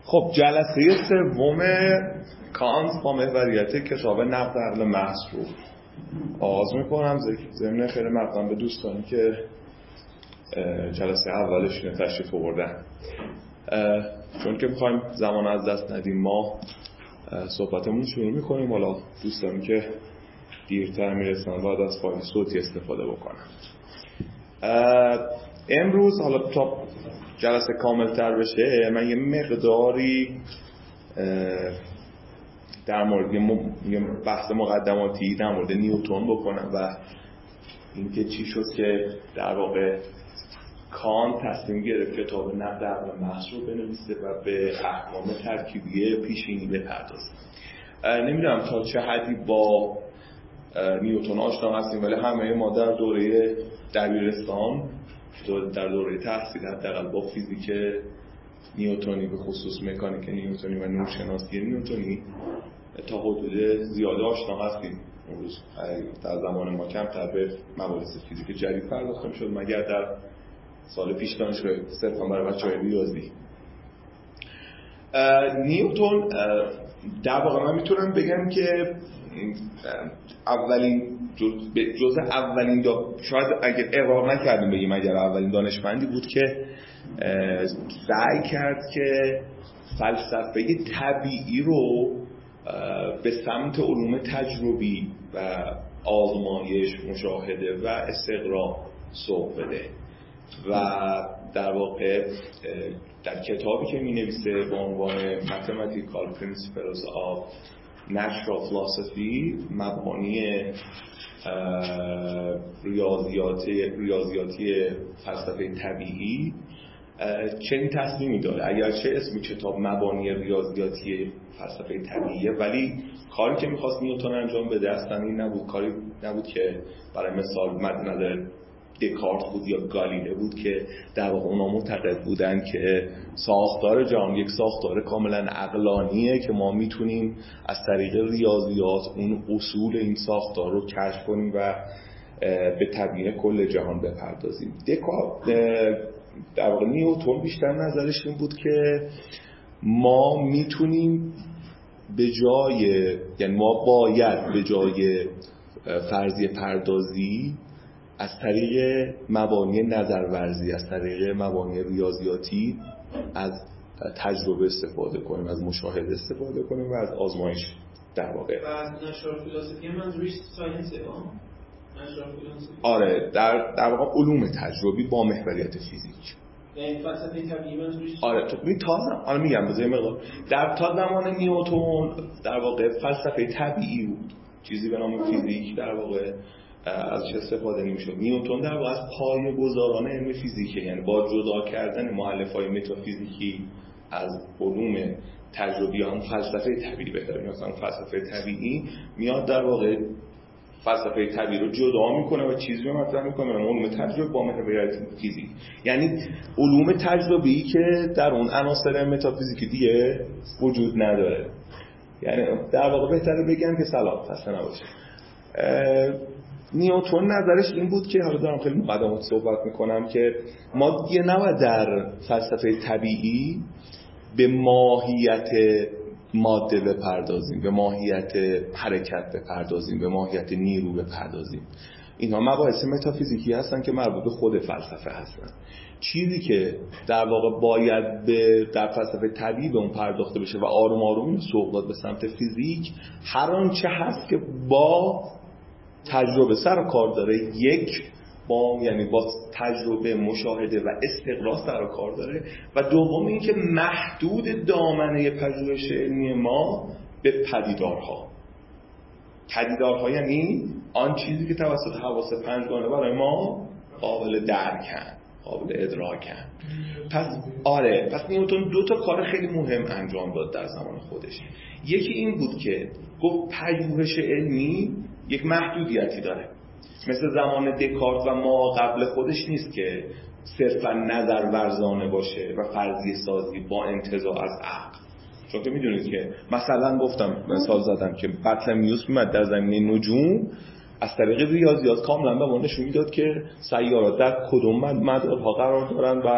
خب جلسه سوم کانت با محوریت کتاب نقد عقل محض رو آغاز میکنم. ضمن خیلی مقدم به دوستانی که جلسه اولش تشریف آوردن، چون که میخوایم زمان از دست ندیم ما صحبتمون شروع میکنیم. حالا دوستانی که دیرتر میرسن باید از فایل صوتی استفاده بکنن. امروز حالا تا جلسه کامل تر بشه من یه مقداری در مورد یه بحث مقدماتی در مورد نیوتن بکنم و اینکه چی شد که در واقع کانت تصمیم گرفت کتاب نقد عقل محض رو بنویسه و به احکام ترکیبی پیشینی بپردازه. نمیدونم تا چه حدی با نیوتن آشنا هستیم، ولی همه ما در دوره دبیرستان، در دوره تحصیل حداقل با فیزیک نیوتنی، به خصوص مکانیک نیوتنی و نورشناسی نیوتنی تا حدود زیاد آشنا هستیم. اون روز در زمان ما کمتر به مباحث فیزیک جدید پرداخته می‌شد، مگر در سال پیش دانشگاه صرفا برای بچه‌های ریاضی. نیوتن در واقع من میتونم بگم که اولین جزء اولین شاید اگر اقرار نکردیم بگیم اگر اولین دانشمندی بود که سعی کرد که فلسفه طبیعی رو به سمت علوم تجربی و آزمایش، مشاهده و استقرا سوق بده و در واقع در کتابی که می-نویسه با عنوان Mathematical Principles of Natural Philosophy، مبانی ریاضیاتی فلسفه طبیعی، چنین تصمیمی داره. اگرچه اسم کتاب مبانی ریاضیاتی فلسفه طبیعیه، ولی کاری که می‌خواست نیوتن انجام بده اصلا این نبود. کاری نبود که برای مثال مد نظر دکارت بود یا گالیله بود که در واقع اونا معتقد بودن که ساختار جهان یک ساختار کاملا عقلانیه که ما میتونیم از طریق ریاضیات اون اصول این ساختار رو کشف کنیم و به طبیعه کل جهان بپردازیم. دکارت در واقع نیوتن بیشتر نظرش این بود که ما میتونیم به جای، یعنی ما باید به جای فرضیه پردازی از طریق مبانی نظرورزی، از طریق مبانی ریاضیاتی از تجربه استفاده کنیم، از مشاهده استفاده کنیم و از آزمایش در واقع. و از نشار فلسفی منظورش ساینسه آره، در واقع علوم تجربی با محوریت فیزیک. یعنی فلسفه طبیعی منظورش؟ آره، تو حالا میگم بذار مقدار تا زمان نیوتن در واقع فلسفه طبیعی بود، چیزی به نام فیزیک در واقع ازش استفاده نمی‌شد. نیوتن در واقع از پایه‌گذاران علم فیزیک، یعنی با جدا کردن مؤلفه‌های متافیزیکی از علوم تجربی هم فلسفه طبیعی بهتره. مثلا فلسفه طبیعی میاد در واقع فلسفه طبیعی رو جدا میکنه و چیزی رو مطرح میکنه به علوم تجربی با محوریت فیزیک، یعنی علوم تجربی که در اون عناصر متافیزیکی دیگه وجود نداره. یعنی در واقع بهتره بگم که سلام خسته نباشه. نیوتن نظرش این بود که، حالا دارم خیلی مقدمات صحبت میکنم، که ما دیگه نباید در فلسفه طبیعی به ماهیت ماده بپردازیم، به ماهیت حرکت بپردازیم، به ماهیت نیرو بپردازیم. اینها مباحث متافیزیکی هستن که مربوط به خود فلسفه هستن. چیزی که در واقع باید در فلسفه طبیعی به اون پرداخته بشه و آروم آروم اینو سوق داد به سمت فیزیک، هر آنچه هست که با تجربه سر و کار داره، یعنی با تجربه، مشاهده و استقرا سر و کار داره، و دوم این که محدود دامنه پژوهش علمی ما به پدیدارها یعنی آن چیزی که توسط حواس پنجگانه برای ما قابل درکن، قابل ادراکن. پس نیوتن دو تا کار خیلی مهم انجام داد در زمان خودش. یکی این بود که گفت پژوهش علمی یک محدودیتی داره، مثل زمان دکارت و ما قبل خودش نیست که صرفا نظر ورزانه باشه و فرضیه سازی با انتزاع از عقل. چون که میدونید که مثلا گفتم، مثال زدم که بطلمیوس میمد در زمینه نجوم از طریق ریاضیات کاملا به ما نشون میداد که سیارات در کدوم مدارها قرار دارن و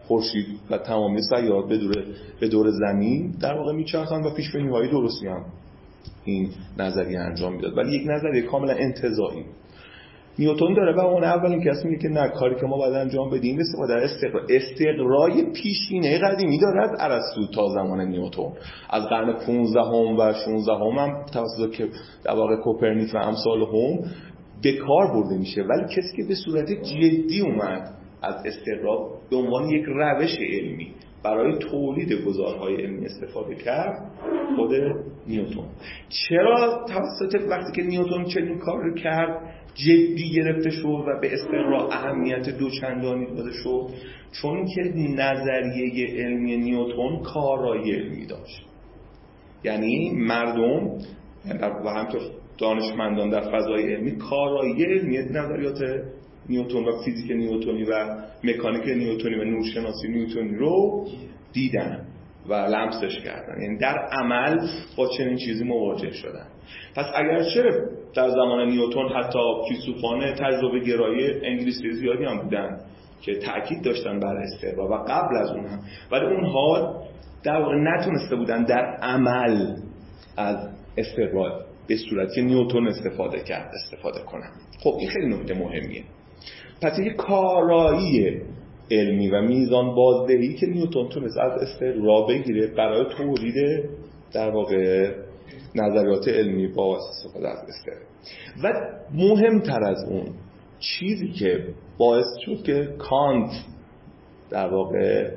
خورشید و تمامی سیارات به دور زمین در واقع میچرخن و پیش بینی‌های درستی هم این نظریه انجام میداد، ولی یک نظریه کاملا انتزاعی. نیوتن داره و اون اولین کسی میگه که نه، کاری که ما باید انجام بدیم استفاده از استقرای پیشینه قدیمی داره از ارسطو تا زمان نیوتن. از قرن 15 و 16 هم توسط که در واقع کوپرنیک و امثال هم به کار برده میشه، ولی کسی که به صورت جدی اومد از استقرا به عنوان یک روش علمی برای تولید گزارهای علمی استفاده کرد خود نیوتن. چرا توسط وقتی که نیوتن چنین کار کرد جدی گرفته شد و به استقرا اهمیت دوچندانی داده شد؟ چون که نظریه علمی نیوتن کارایی علمی داشت. یعنی مردم و همینطور دانشمندان در فضای علمی کارایی علمی نظریات نیوتن و فیزیک نیوتنی و مکانیک نیوتنی و نورشناسی نیوتنی رو دیدن و لمسش کردن، یعنی در عمل با چنین چیزی مواجه شدن. پس اگرچه در زمان نیوتن حتی فیلسوفان تجربه گرایی انگلیسی زیادی هم بودن که تأکید داشتن بر استقرا و قبل از اون هم، ولی اونها در واقع نتونسته بودن در عمل از استقرا به صورتی نیوتن استفاده کنن. خب این خیلی نکته مهمیه. پس یک کارایی علمی و میزان بازدهی که نیوتن تونست از استقرا بگیره برای تولید در واقع نظریات علمی با استفاده از استقرا. و مهمتر از اون چیزی که باعث شد که کانت در واقع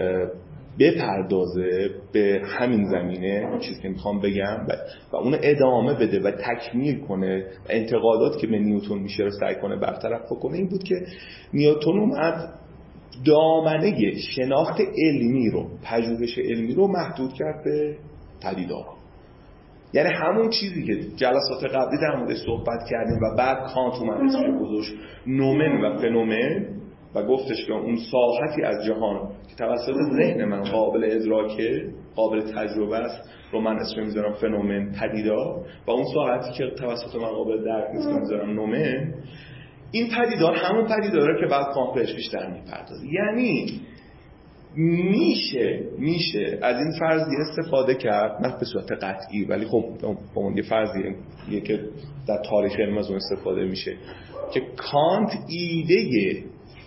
بپردازه به همین زمینه، چیزی که میخوام بگم و اون ادامه بده و تکمیل کنه و انتقادات که به نیوتن میشه رو سعی کنه برطرف کنه، این بود که نیوتن اومد دامنه شناخت علمی رو، پژوهش علمی رو محدود کرد به پدیدارها. یعنی همون چیزی که جلسات قبلی در موردش صحبت کردیم و بعد کانت اومد اسمش گذاشت نومن و فنومن و گفتش که اون ساحتی از جهان که توسط ذهن من قابل ادراکه، قابل تجربه است، رو من اسم میذارم فنومن، پدیدار، و اون ساحتی که توسط من قابل درک نیست میذارم نومن. این پدیدار همون پدیداره که بعد کانت بهش بیشتر میپردازه. یعنی میشه از این فرضیه استفاده کرد، نه به صورت قطعی ولی خب با اون یه فرضیه که در تاریخ علم از اون استفاده میشه، که کانت ایده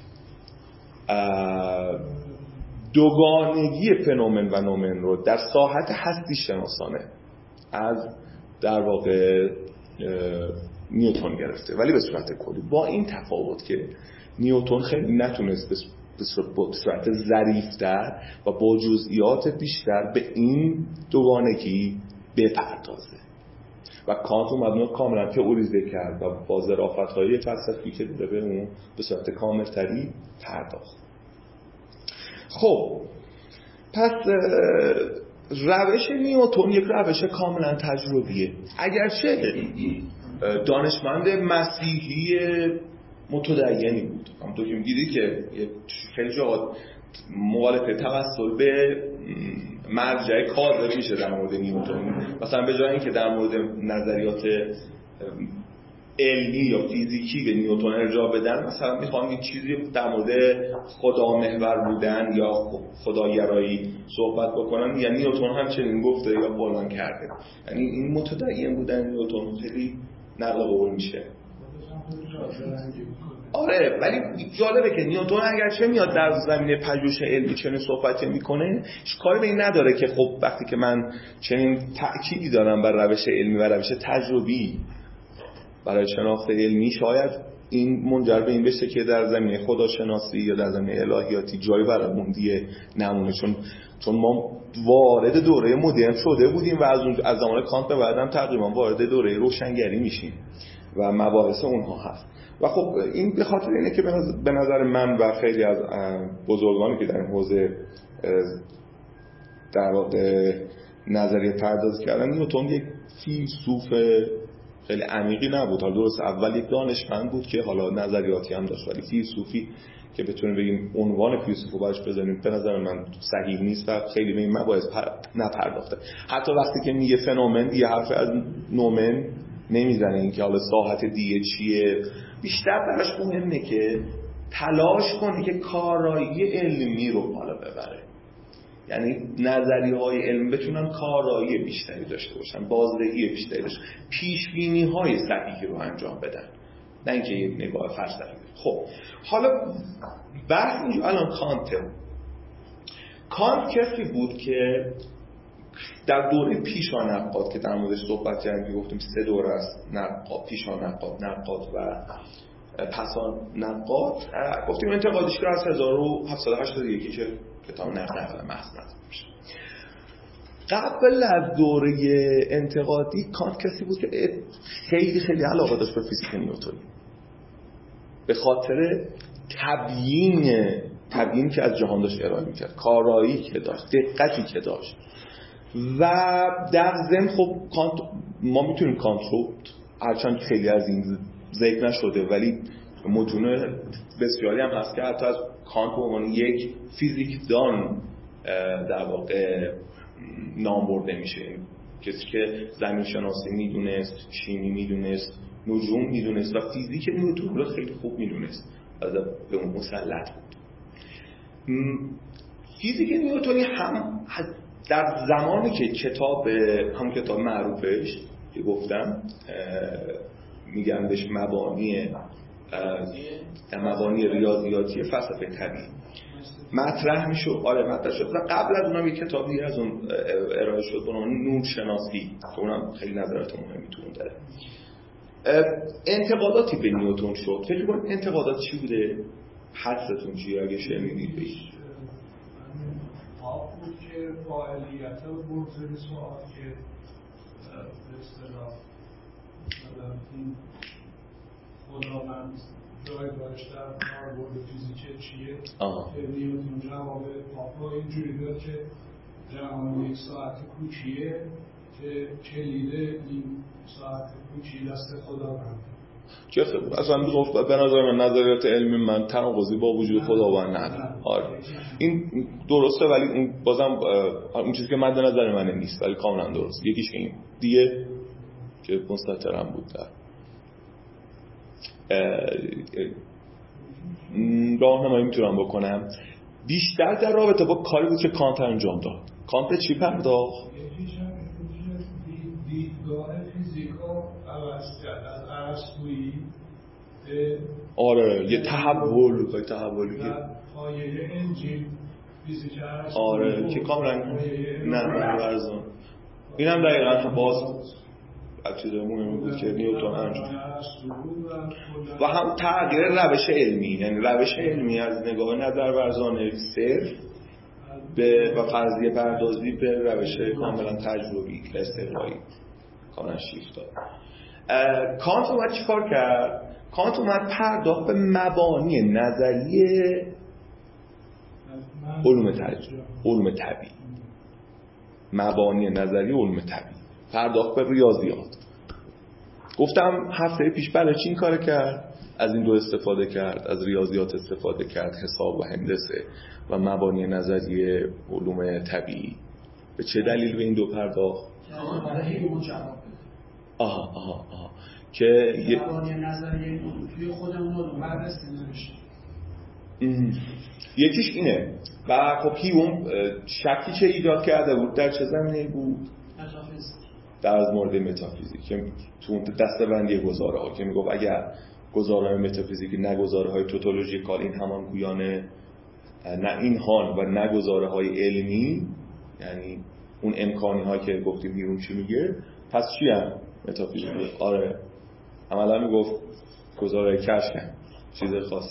دوگانگی فنومن و نومن رو در ساحت هستی شناسانه از در واقع نیوتن گرفته، ولی به صورت کلی، با این تفاوت که نیوتن خیلی نتونست به صورت ظریف‌تر و با جزئیات بیشتر به این دوگانگی بپردازه و کانت اومد کاملا تئوریزه کرد و با ظرافت‌های فلسفی که داره به اون به صورت کامل‌تری پرداخت. خب پس روش نیوتن یک روش کاملا تجربیه. اگرچه دانشمند مسیحی متدینی بود، همونطور که می‌دیدی که خیلی جا مخالفه توسل به مرجع کاذب میشه در مورد نیوتن. مثلا به جای اینکه در مورد نظریات علمی یا فیزیکی به نیوتن ارجاع بدن، مثلا میخوان یه چیزی در مورد خدا محور بودن یا خداگرایی صحبت بکنن، یعنی نیوتن همچنین گفته یا فلان کرده. یعنی این متدین بودن نیوتن خیلی نقل قول میشه. آره، ولی جالبه که نیوتن اگرچه میاد در زمینه پژوهش علمی چنین صحبتی میکنه، کاری به این نداره که خب وقتی که من چنین تأکیدی دارم بر روش علمی و روش تجربی برای شناخت علمی، شاید این منجر به این بشه که در زمینه خداشناسی یا در زمینه الهیاتی جایی برای موندی نمونه، چون ما وارد دوره مدرن شده بودیم و از زمان کانت به بعدم تقریبا وارد دوره روشنگری میشیم و مباحث اونها هست. و خب این به خاطر اینه که به نظر من و خیلی از بزرگانی که در این حوزه در واقع نظریه پردازی کردن، نیوتن یک فیلسوف خیلی عمیقی نبود. حالا درست اول یک دانشمند بود که حالا نظریاتی هم داشت، ولی فیلسوفی که بتونیم بگیم عنوان فیلسوف براش بزنیم به نظر من صحیح نیست و خیلی به این مباحث نپرداخته. حتی وقتی که میگه فنومن یه حرف از نومن نمیزنه، این که حالا ساحت دیگه چیه. بیشتر براش مهمه که تلاش کنه که کارایی علمی رو بالا ببره، یعنی نظریه‌های علمی بتونن کارایی بیشتری داشته باشن، بازدهی بیشتری داشته باشن، پیش‌بینی‌های صحیحی رو انجام بدن، نه اینکه یک نگاه فلسفی. خب حالا بحث اینجا الان کانت کسی بود که در دوره پیشانقاد که در موردش صحبت کردیم، گفتیم 3 دوره است، نقاد، پیشانقاد، نقاد و پسانقاد. گفتیم انتقادیش که از 1781 که کتاب نقد عقل محض نوشته میشه. قبل از دوره انتقادی کانت کسی بود که خیلی خیلی علاقه داشت به فیزیک نیوتنی، به خاطر تبیین که از جهان داشت ارائه میکرد، کارایی که داشت، دقتی که داشت. و در ضمن خب کانت، ما میتونیم کانت رو، هرچند خیلی از این ذکر نشده ولی متون بسیاری هم هست که حتی از کانت به عنوان یک فیزیکدان در واقع نام برده میشه، کسی که زمین شناسی میدونست، شیمی میدونست، نجوم میدونست و فیزیک نیوتن رو خیلی خوب میدونست، از به اون مسلط بود. فیزیک نیوتنی هم در زمانی که همون کتاب معروفش که گفتم میگن بهش مبانی ریاضیاتی فلسفه طبیعی مطرح میشد، مطرح شد و قبل از اونم یک کتاب دیگه از اون ارائه شد به نام نور شناسی که اونم خیلی نظرات مهمی تو اون داره. انتقاداتی به نیوتن شد. فکر کنید انتقادات چی بوده؟ حدستون چیه اگه شنیدید بگید؟ بود که فاعلیت و برزه سوال که به اصطلاح این خداوند جایگاهش در کاربرد فیزیک چیه که نیوتن جواب پاپا اینجوری داد که جهان یک ساعت کوچیه که کلید این ساعت کوچی دست خداوند. چه اصلا گفت به نظر من نظریات علمی من تناقضی با وجود خداوند نداره. آره این درسته ولی اون بازم اون چیزی که مد نظر من نیست ولی کاملا درست. یکیش این دیگه که مستترم بود در راهنمایی میتونم بکنم بیشتر در رابطه با کاری بود که کانت انجام داد. کانت به چی پرداخت؟ دیدگاه فیزیکا عوض کرد از ارسطویی به یه تحولی که پایه انجیل فیزیک ارسطویی که کاملا نرم ورزان. این هم دقیقاً باز چیز مهمی بود که نیوتن انجام و هم تغییر روش علمی، یعنی روش علمی از نگاه نظر ورزانه صرف و فرضیه پردازی به روش کاملا تجربی و استقرایی کاملا شیفت داد. کانت اومد چی کار کرد؟ کانت اومد پرداخت به مبانی نظریه علوم طبیعی، مبانی نظریه علوم طبیعی، پرداخت به ریاضیات. گفتم هفته پیش برای چی این کار کرد؟ از این دو استفاده کرد، از ریاضیات استفاده کرد، حساب و هندسه و مبانی نظریه علوم طبیعی. به چه دلیل به این دو پرداخت؟ که مبانی نظریه توی خودمون رو بررسی نمیشه. یکیش اینه و خب هیوم شکی که ایجاد کرده بود در چه زمینه‌ای بود؟ متافیزیک. در از مورد متافیزیک که تو دسته‌بندی گزاره‌ها که میگفت اگر گزاره‌های متافیزیکی نه گزاره‌های توتولوژیکال این همان گویانه نه این حال و نه گزاره‌های علمی، یعنی اون امکانی‌هایی که گفتیم هیوم چی میگه، پس چی هم متافیزیک؟ عملا میگفت گزاره‌های کشف چیز خاص.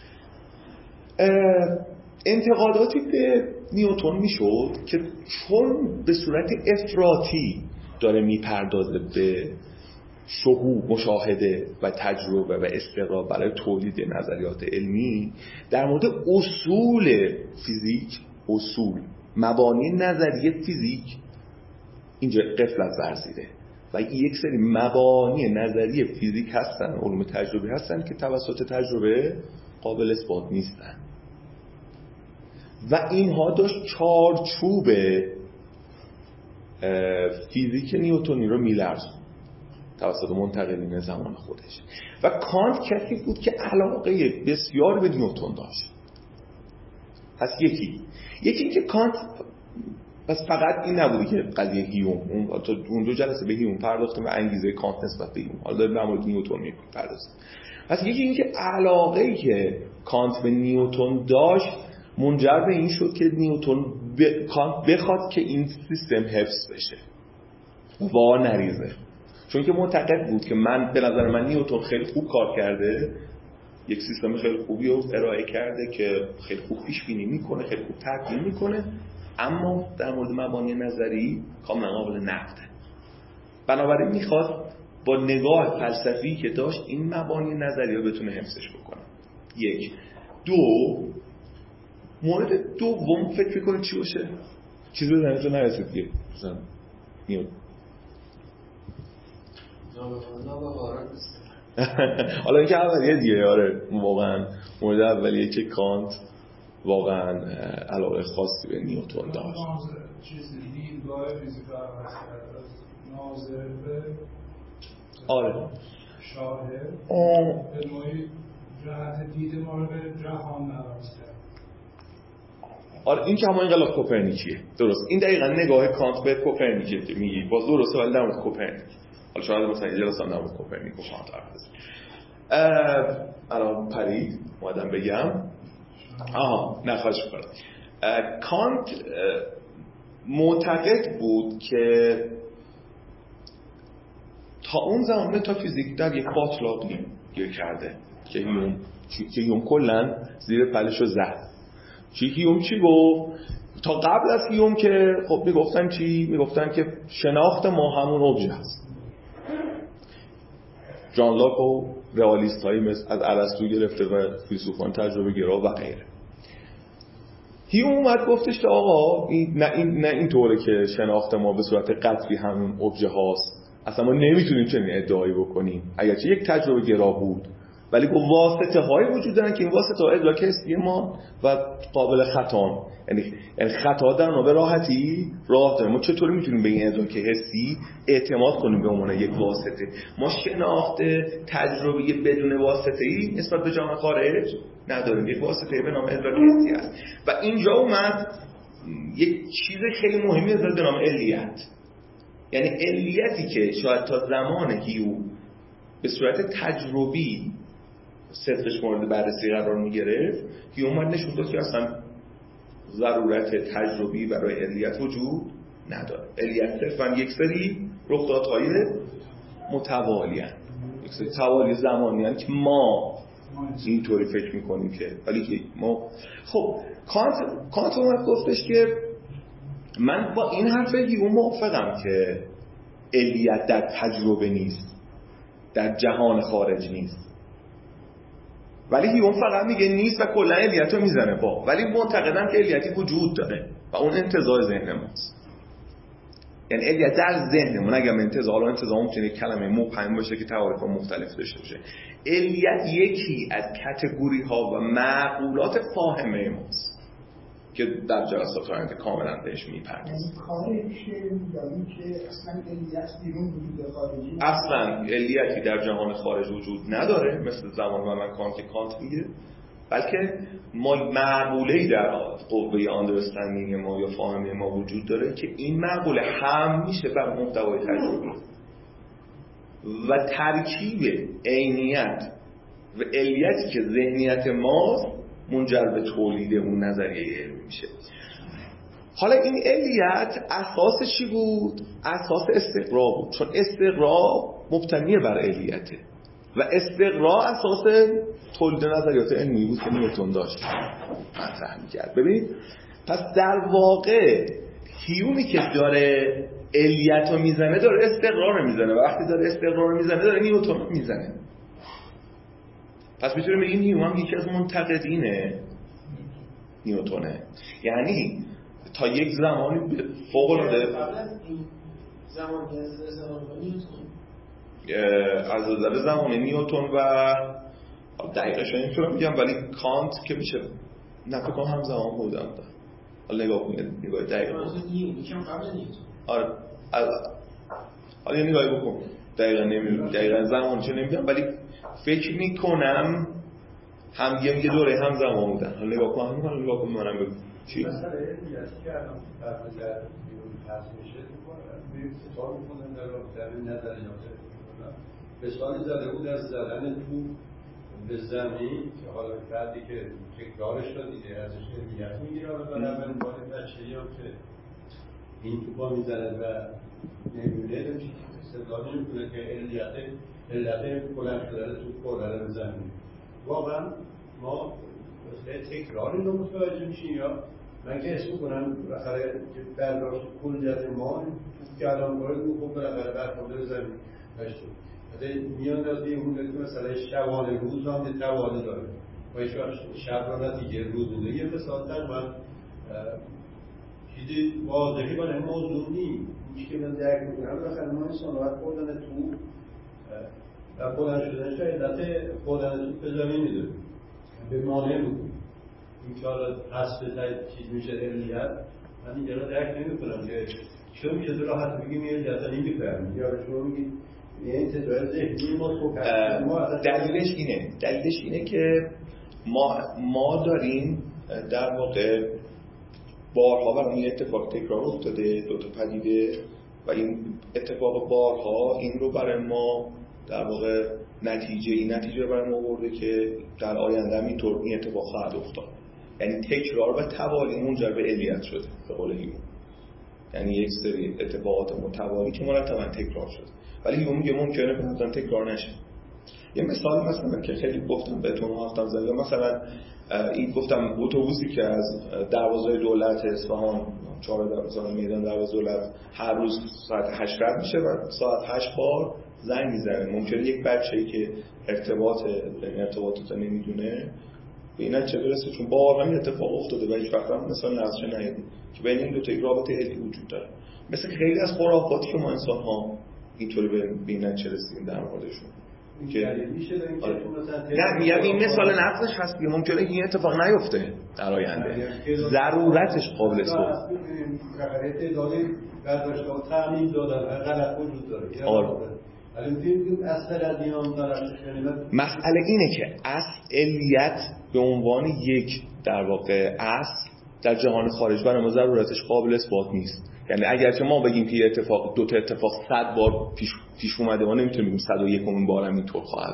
انتقاداتی به نیوتن میشد که چون به صورت افراطی داره میپردازه به شهود، مشاهده و تجربه و استقرار برای تولید نظریات علمی در مورد اصول فیزیک، اصول مبانی نظریه فیزیک اینجا غفلت ورزیده و یک سری مبانی نظریه فیزیک هستن، علوم تجربی هستن که توسط تجربه قابل اثبات نیستن و اینها داشت چارچوب فیزیک نیوتنی رو میلرزون. توسط منتقدین زمان خودش. و کانت کسی بود که علاقه بسیار به نیوتن داشت. پس یکی که کانت پس فقط این نبوده که قضیه هیوم، اون دو جلسه به هیوم پرداختیم و انگیزه کانت نسبت به هیوم، حالا داریم در مورد نیوتن میپردازیم. پس یکی این که علاقه‌ای که کانت به نیوتن داشت منجر به این شد که نیوتن کانت بخواد که این سیستم حفظ بشه، وا نریزه. چون که معتقد بود که به نظر من نیوتن خیلی خوب کار کرده، یک سیستم خیلی خوبی رو ارائه کرده که خیلی خوب پیش بینی میکنه، خیلی خوب تحلیل میکنه، اما در مورد مبانی نظری کاملا قابل نقده. بنابراین میخواد با نگاه فلسفی که داشت این مبانی نظری رو بتونه حفظش بکنه. یک. دو، مورد دوم فکر میکنه چی باشه؟ چیزی به ذهنتون نرسید که مثلا نیوتن حالا اینکه اولیه دیگه، آره واقعا مورد اولیه که کانت واقعا علاقه خاصی به نیوتن داشت. چیزی دیدگاه فیزیکا عوض کرد از ناظر به آره شاهد به نوعی جهت دید ما رو به جهان عوض کرد. آره این که همون انقلاب کوپرنیکیه، درست. این دقیقا نگاه کانت به کوپرنیکیه که میگی باز درسته، ولی در مورد کوپرنیک. حالا شاید مثلا یه جلسه در مورد کوپرنیک و کانت حرف بزنیم. الان پرید اومدم بگم نخواهش می‌کنم. کانت معتقد بود که تا اون زمان متافیزیک در یک باطلاقی گیر کرده که هیوم کلن زیر پلشو زد. هیوم چی گفت؟ تا قبل از هیوم که خب میگفتن چی؟ میگفتن که شناخت ما همون ابژه هست. جان لاک و رئالیست هایی مثل از ارسطو گرفته و فیلسوفان تجربه گرا و غیره. هیوم اومد گفتش که آقا نه اینطوره که شناخت ما به صورت قطعی همون ابژه هاست، اصلا ما نمیتونیم چنین ادعایی بکنیم، اگرچه یک تجربه گرا بود، ولی با واسطه هایی وجود دارن که این واسطه ها ادراک حسی ما و قابل خطا، یعنی خطا در ما به راحتی راه داره. ما چطوری میتونیم به این ادراک حسی اعتماد کنیم به عنوان یک واسطه؟ ما شناخت تجربی بدون واسطه‌ای نسبت به جهان خارج نداریم، یک واسطه به نام ادراک حسی هست. و اینجا اومد یک چیز خیلی مهمی از به نام علیت، یعنی علیتی که شاید تا زمان هیوم به صورت تجربی صدقش مورد بررسی قرار میگرفت، هیوم اومد نشون داد که اصلا ضرورت تجربی برای علیت وجود نداره. علیت صرفاً یک سری رخدادهای متوالی هست، یک سری توالی زمانی هست که ما اینطوری فکر میکنیم که ولی که ما خب کانت اومد گفتش که من با این حرف هیوم موافقم که علیت در تجربه نیست، در جهان خارج نیست، ولی هیوم فقط میگه نیست و کلا علیت رو میزنه با، ولی معتقدم که علیتی وجود داره و اون انتزاع ذهن ماست. یعنی علیت در ذهنمون، اگه انتزاع میتونه کلمه مبهم باشه که تعاریف مختلف داشته باشه. علیت یکی از کاتگوری ها و معقولات فاهمه ماست که در جلسات آینده کاملا بهش میپردازیم. خارج یعنی که اصلا علیت بیرون وجود خارجی، اصلا علیتی در جهان خارج وجود نداره مثل زمان و مکان که کانت میگه، بلکه ما معقوله‌ای در قوه آندرستندینگ ما یا فاهمه ما وجود داره که این معقوله هم میشه بر محتوای تجربی و ترکیب عینیت و علیتی که ذهنیت ماست منجر به تولید اون نظریه علمی میشه. حالا این علیت اساس چی بود؟ اساس استقرا بود، چون استقرا مبتنی بر علیته و استقرا اساس تولید نظریات علمی بود که نیوتن داشت مطرح می‌کرد. ببینید پس در واقع هیومی که داره علیت رو میزنه داره استقرا رو میزنه و وقتی داره استقرا رو میزنه داره نیوتن رو میزنه. پس میتونیم بگیم هیوم هم یکی از منتقدین نیوتنه، یعنی تا یک زمانی فوق‌العاده از نظر زمان نیوتن و دقیقش نمیتونم بگم، ولی کانت که میشه نفکرم هم زمان بودم. حالا نگاه کنید، نگاه دقیق نیوتن قبل نیوتن. آره حالا یه نگاهی بکن دقیقاً زمانش نمیدونم، ولی فکر میکنم هم یه دوره هم زمان بودن. حالا نگاه کن منم بگم چی؟ مثلا علمیتی که الان فرمزد بیرون پس میشه میریم ستار میکنن در این نظریات مثالی زده بود از زدن تو به زمین که حالا فردی که تکرارش رو دیده ازش علمیت میگیره و برای اولین بار بچه‌ای هم که این توپا میزنه و نمیونه استدلال نمیکنه که علت بلند شدن توپ خوردن به زمین. واقعا ما تکراری رو متوجه میشیم یا من که اسم کنم بالاخره برداشت کلیت ما که الان باید خوب بالاخره برخورده به زمین داشتیم. میان از اون مثلا شبانه روز هم یه توالی داره و شب را نتیجه روز بوده. یه مثال در من چیزی واضحی برای موضوع نیم که من درک میکنم بالاخره ما انسان باید خوردن تو و بلند شدن شاید علت خوردن تو به زمین میدونه به مانع بود این که حالا حسب چیز میشه علمیت من اینجا را درک نمی کنم که چون میشه دو راحت بگیم یه علت نمیفهمیم یا شما میگید این تدویل ذهنی ما دلیلش اینه که ما داریم در واقع بارها برای این اتفاق تکرار افتاده دو تا پدیده و این اتفاق بارها این رو برای ما در واقع نتیجه برای ما برده که در آینده هم این اتفاق خواهد افتاد. یعنی تکرار و توالی منجر به علیت شده به قول هیوم. یعنی یک سری اتفاقات متوالی که مرتبا تکرار شده، ولی هیوم میگه ممکنه بعداً تکرار نشه. یه مثال مثلا که خیلی گفتم بهتون هفتم زدم، مثلا این گفتم اتوبوسی که از دروازه دولت اصفهان 4 مثلا میدان دروازه دولت هر روز ساعت 8 رد میشه و ساعت 8 بار زنگ میزنه. ممکنه یک بچه‌ای که ارتباطات نمیدونه به این چه برسه، چون بارها این اتفاق افتاده و هیچ وقت هم مثلا نقشه ندیدیم که بین این دو تا رابطه علی وجود داره. مثل خیلی از خرافاتی که ما انسان‌ها اینطوری به این چه رسیدیم در موردشون که نه میگم این مثال نقضش هست که ممکنه این اتفاق نیفته در آینده، ضرورتش قابل اثبات مسئله اینه که اصل علیت به عنوان یک در واقع اصل در جهان خارج برای ما ضرورتش قابل اثبات نیست. یعنی اگرچه ما بگیم که یه اتفاق دو تا اتفاق 100 بار پیش اومده، ما نمیتونیم بگیم 101 بار هم اینطور خواهد.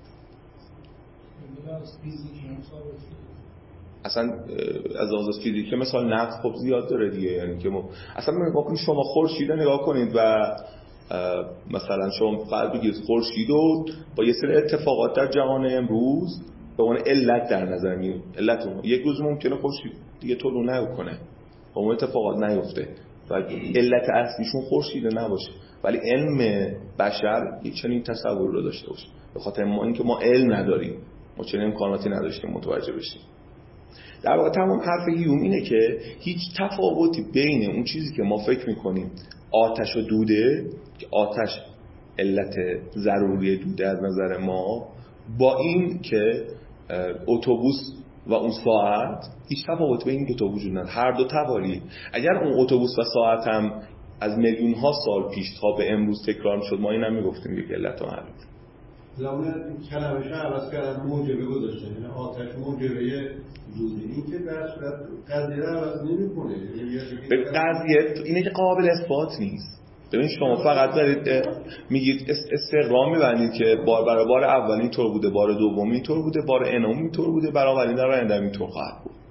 اصلا از لحاظ فیزیکی مثلا نقض خب زیاد داره دیگه. یعنی که ما اصلا نگاه کنید، شما خورشید نگاه کنید و مثلا شما فرض بگیرید خورشید رو با یه سری اتفاقات در جهان امروز به عنوان علت در نظر میگیرید. علت اون یک روز ممکنه خورشید دیگه طلوع نکنه، با اون اتفاقات نیفته و علت اصلیشون خورشید نباشه، ولی علم بشر یک چنین تصور رو داشته باشه. به خاطر ما اینکه ما علم نداریم، ما چنین امکاناتی نداشتیم متوجه بشیم. در واقع تمام حرف هیوم اینه که هیچ تفاوتی بین اون چیزی که ما فکر میکنیم آتش و دوده، که آتش علت ضروری دوده از نظر ما، با این که اتوبوس و اون ساعت، هیچ تفاوت بین این دو تا وجود نداره. هر دو توالی. اگر اون اتوبوس و ساعت هم از میلیون ها سال پیش تا به امروز تکرار میشد، ما این هم میگفتیم یک علت معلوم. زمان کلمه‌ش عوض کردن موجبه گذاشتن، یعنی آتش موجبه دوده. این که در صورت قضیه عوض نمی‌کنه. به قضیه اینه که قابل اثبات نیست. ببین شما فقط دارید میگید استقرام می‌بندید که برای بار اول اینطور بوده، بار دوم اینطور بوده، بار انم اینطور بوده، برای اولین در آینده اینطور خواهد بود.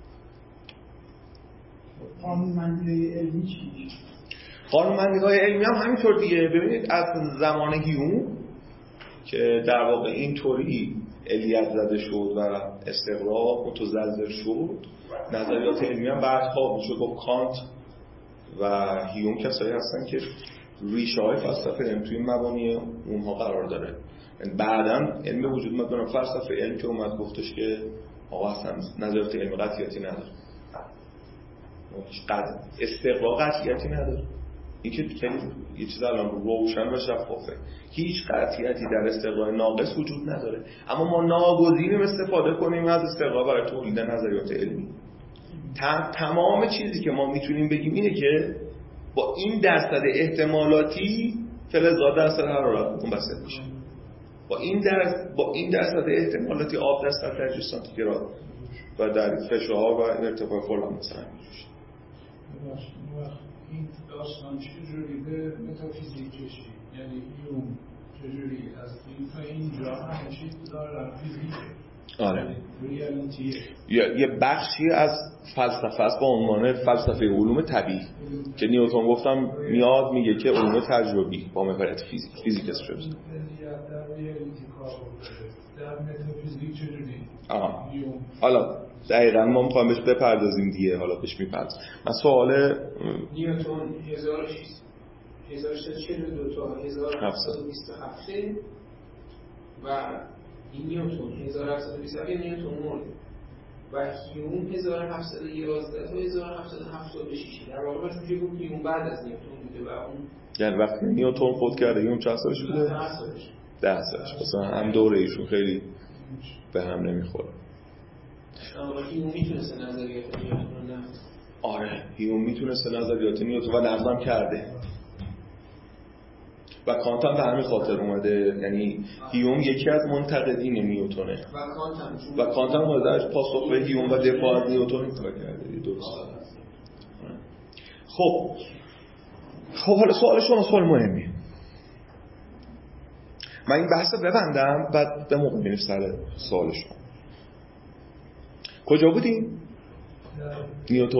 قانونمندی علمی چی؟ قانونمندی‌های علمی هم همینطور دیگه. ببینید از زمان هیوم که در واقع اینطوری علیت زده شد و استقرار متزلزل شد، نظریات علمی هم بعدها وجود با کانت و هیوم کسایی هستن که ریشه های فلسفه علم توی مبانی اونها قرار داره. یعنی بعداً علم وجود اومد، برای فلسفه علم که اومد گفتش که آقا اصلا نظریات علمی قطعیتی نداره، استقرار قطعیتی نداره. این که خیلی یه چیز الان روشن و شفافه، هیچ قطعیتی در استقرار ناقص وجود نداره، اما ما ناگزیریم استفاده کنیم از استقرار برای تولید نظریات علمی. تمام چیزی که ما میتونیم بگیم اینه که با این درصد احتمالاتی فلزات درصد حرارت منبسط میشه. با این درصد احتمالاتی آب در سطح 8 سانتیگراد و در فشار و ارتفاع کلا مثلا میشه. این داستان چجوری به متافیزیک کشید؟ یعنی هیوم چجوری از این تا اینجا همه چیز دارن فیزیکه. آره. ریالیتیه. یه بخشی از فلسفه است با عنوان فلسفه علوم طبیعی که نیوتن گفتم میاد میگه که علوم تجربی با محوریت فیزیک است. در ریالیتی کار در متافیزیک چجوری؟ حالا دقیقاً ما میخوایم بهش بپردازیم دیگه، حالا بهش میپردازیم. من سوال نیوتن 1642 تا 1727 و این نیوتن 1727 نیوتن مرد و هیوم 1711 تا 1776 در واقع باید میشه گفت هیوم بعد از نیوتن بوده و اون یعنی وقتی نیوتن فوت کرده هیوم چند سالش بوده؟ 10 سالش. مثلا هم دوره ایشون خیلی به هم نمیخوره. هیوم میتونسته نظریات نیوتن رو نقد. آره هیوم میتونسته نظریات نیوتن و نقدم کرده و کانت هم به همین خاطر اومده. یعنی هیوم یکی از منتقدین نیوتنه و کانت هم اومده از پاسخ به هیوم و دفاع از نیوتن این کار کرده. درسته. خب حالا سوال شما سوال مهمیه. من این بحث رو ببندم بعد به موقع میریم سر سوال شما. کجا بودیم؟ نیوتن.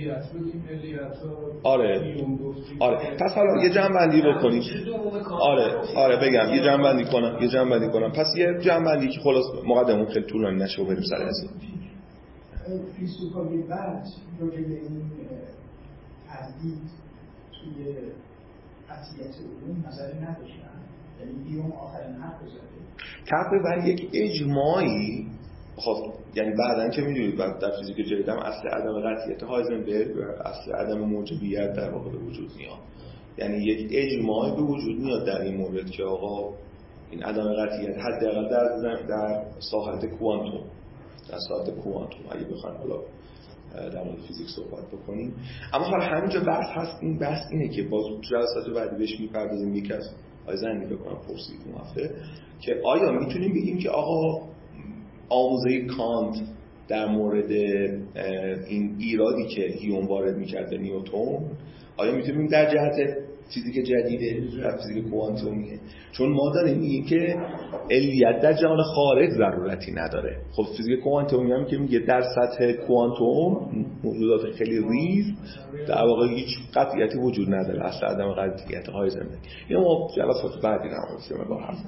آره پس حالا یه جمع‌بندی بکنیم. آره بگم یه جمع‌بندی کنم. پس یه جمع‌بندی که خلاص مقدمون خیلی طولانی نشه و بریم سر اصل. فیلسوفای بعد راجع به این تردید توی قطعیت علوم نظری نداشتن. یعنی هیوم آخرین حرف زده. تقریبا یک اجماعی خب یعنی بعدن که میدونید در فیزیک جدید هم اصل عدم قطعیت هایزنبرگ و اصل عدم موجبیت در واقع به وجود میاد. یعنی یک اجماعی به وجود میاد در این مورد که آقا این عدم قطعیت حداقل در ساحت کوانتوم اگه بخوایم حالا در مورد فیزیک صحبت بکنیم. اما حالا همینجا بحث هست. این بحث اینه که باز جلسات بعدی بهش میپردازیم. یکی از آیزنی بکنم پرسید اون هفته که آیا میتونیم بگیم که آقا آموزه کانت در مورد این ایرادی که هیوم وارد میکرد به نیوتن آیا میتونیم در جهت چیزی که جدیده در فیزیک کوانتومیه؟ چون ما داریم میگیم که علیت در جهان خارج ضرورتی نداره. خب فیزیک کوانتومی هم که میگه در سطح کوانتوم موجودات خیلی ریز در واقع هیچ قطعیتی وجود نداره، اصلا عدم قطعیت هایزنبرگ. اینو ما جلسات بعدی نمونیم با هم.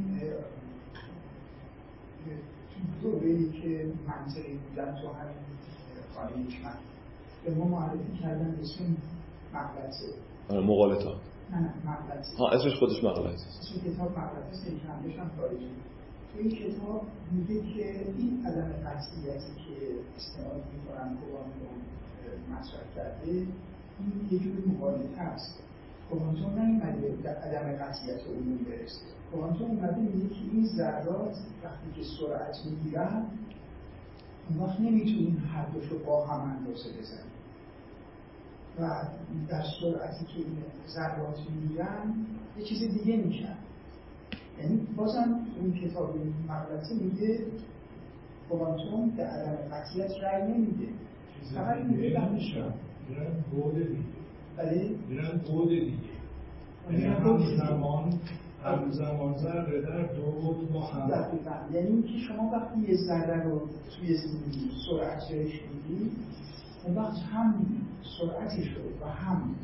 دوره‌ای که منطقی بودن تو همین خانه حکمت به ما معرفی کردن اسم مغلطه. مغالطه. نه مغلطه. اسمش خودش مغلطه. اسم کتاب مغلطه است که چندش هم خارجی. تو این کتاب میگه که این عدم قطعیتی که استناد می‌کنن کوانتوم مطرح کرده این یه جور مغالطه است. کوانتوم نمی‌مده در عدم قطعیت علوم برسه. کوانتوم اومده میگه که این ذرات وقتی که سرعت میگیرن اون وقت نمیتونیم هر دوشو با هم اندازه بزنیم و در سرعتی که این ذرات میگیرن یه چیز دیگه میشن. یعنی بازم اون کتاب مغلطه میگه کوانتوم در عدم قطعیت رأی نمیده، فقط میگه میشن میرن بعد دیگه. بله؟ میرن بعد دیگه. یعنی همزمان ذره در دو بود با هم. یعنی اینکه شما وقتی یه ذره رو توی سرعت جایش میدید اون وقت هم سرعتش رو و هم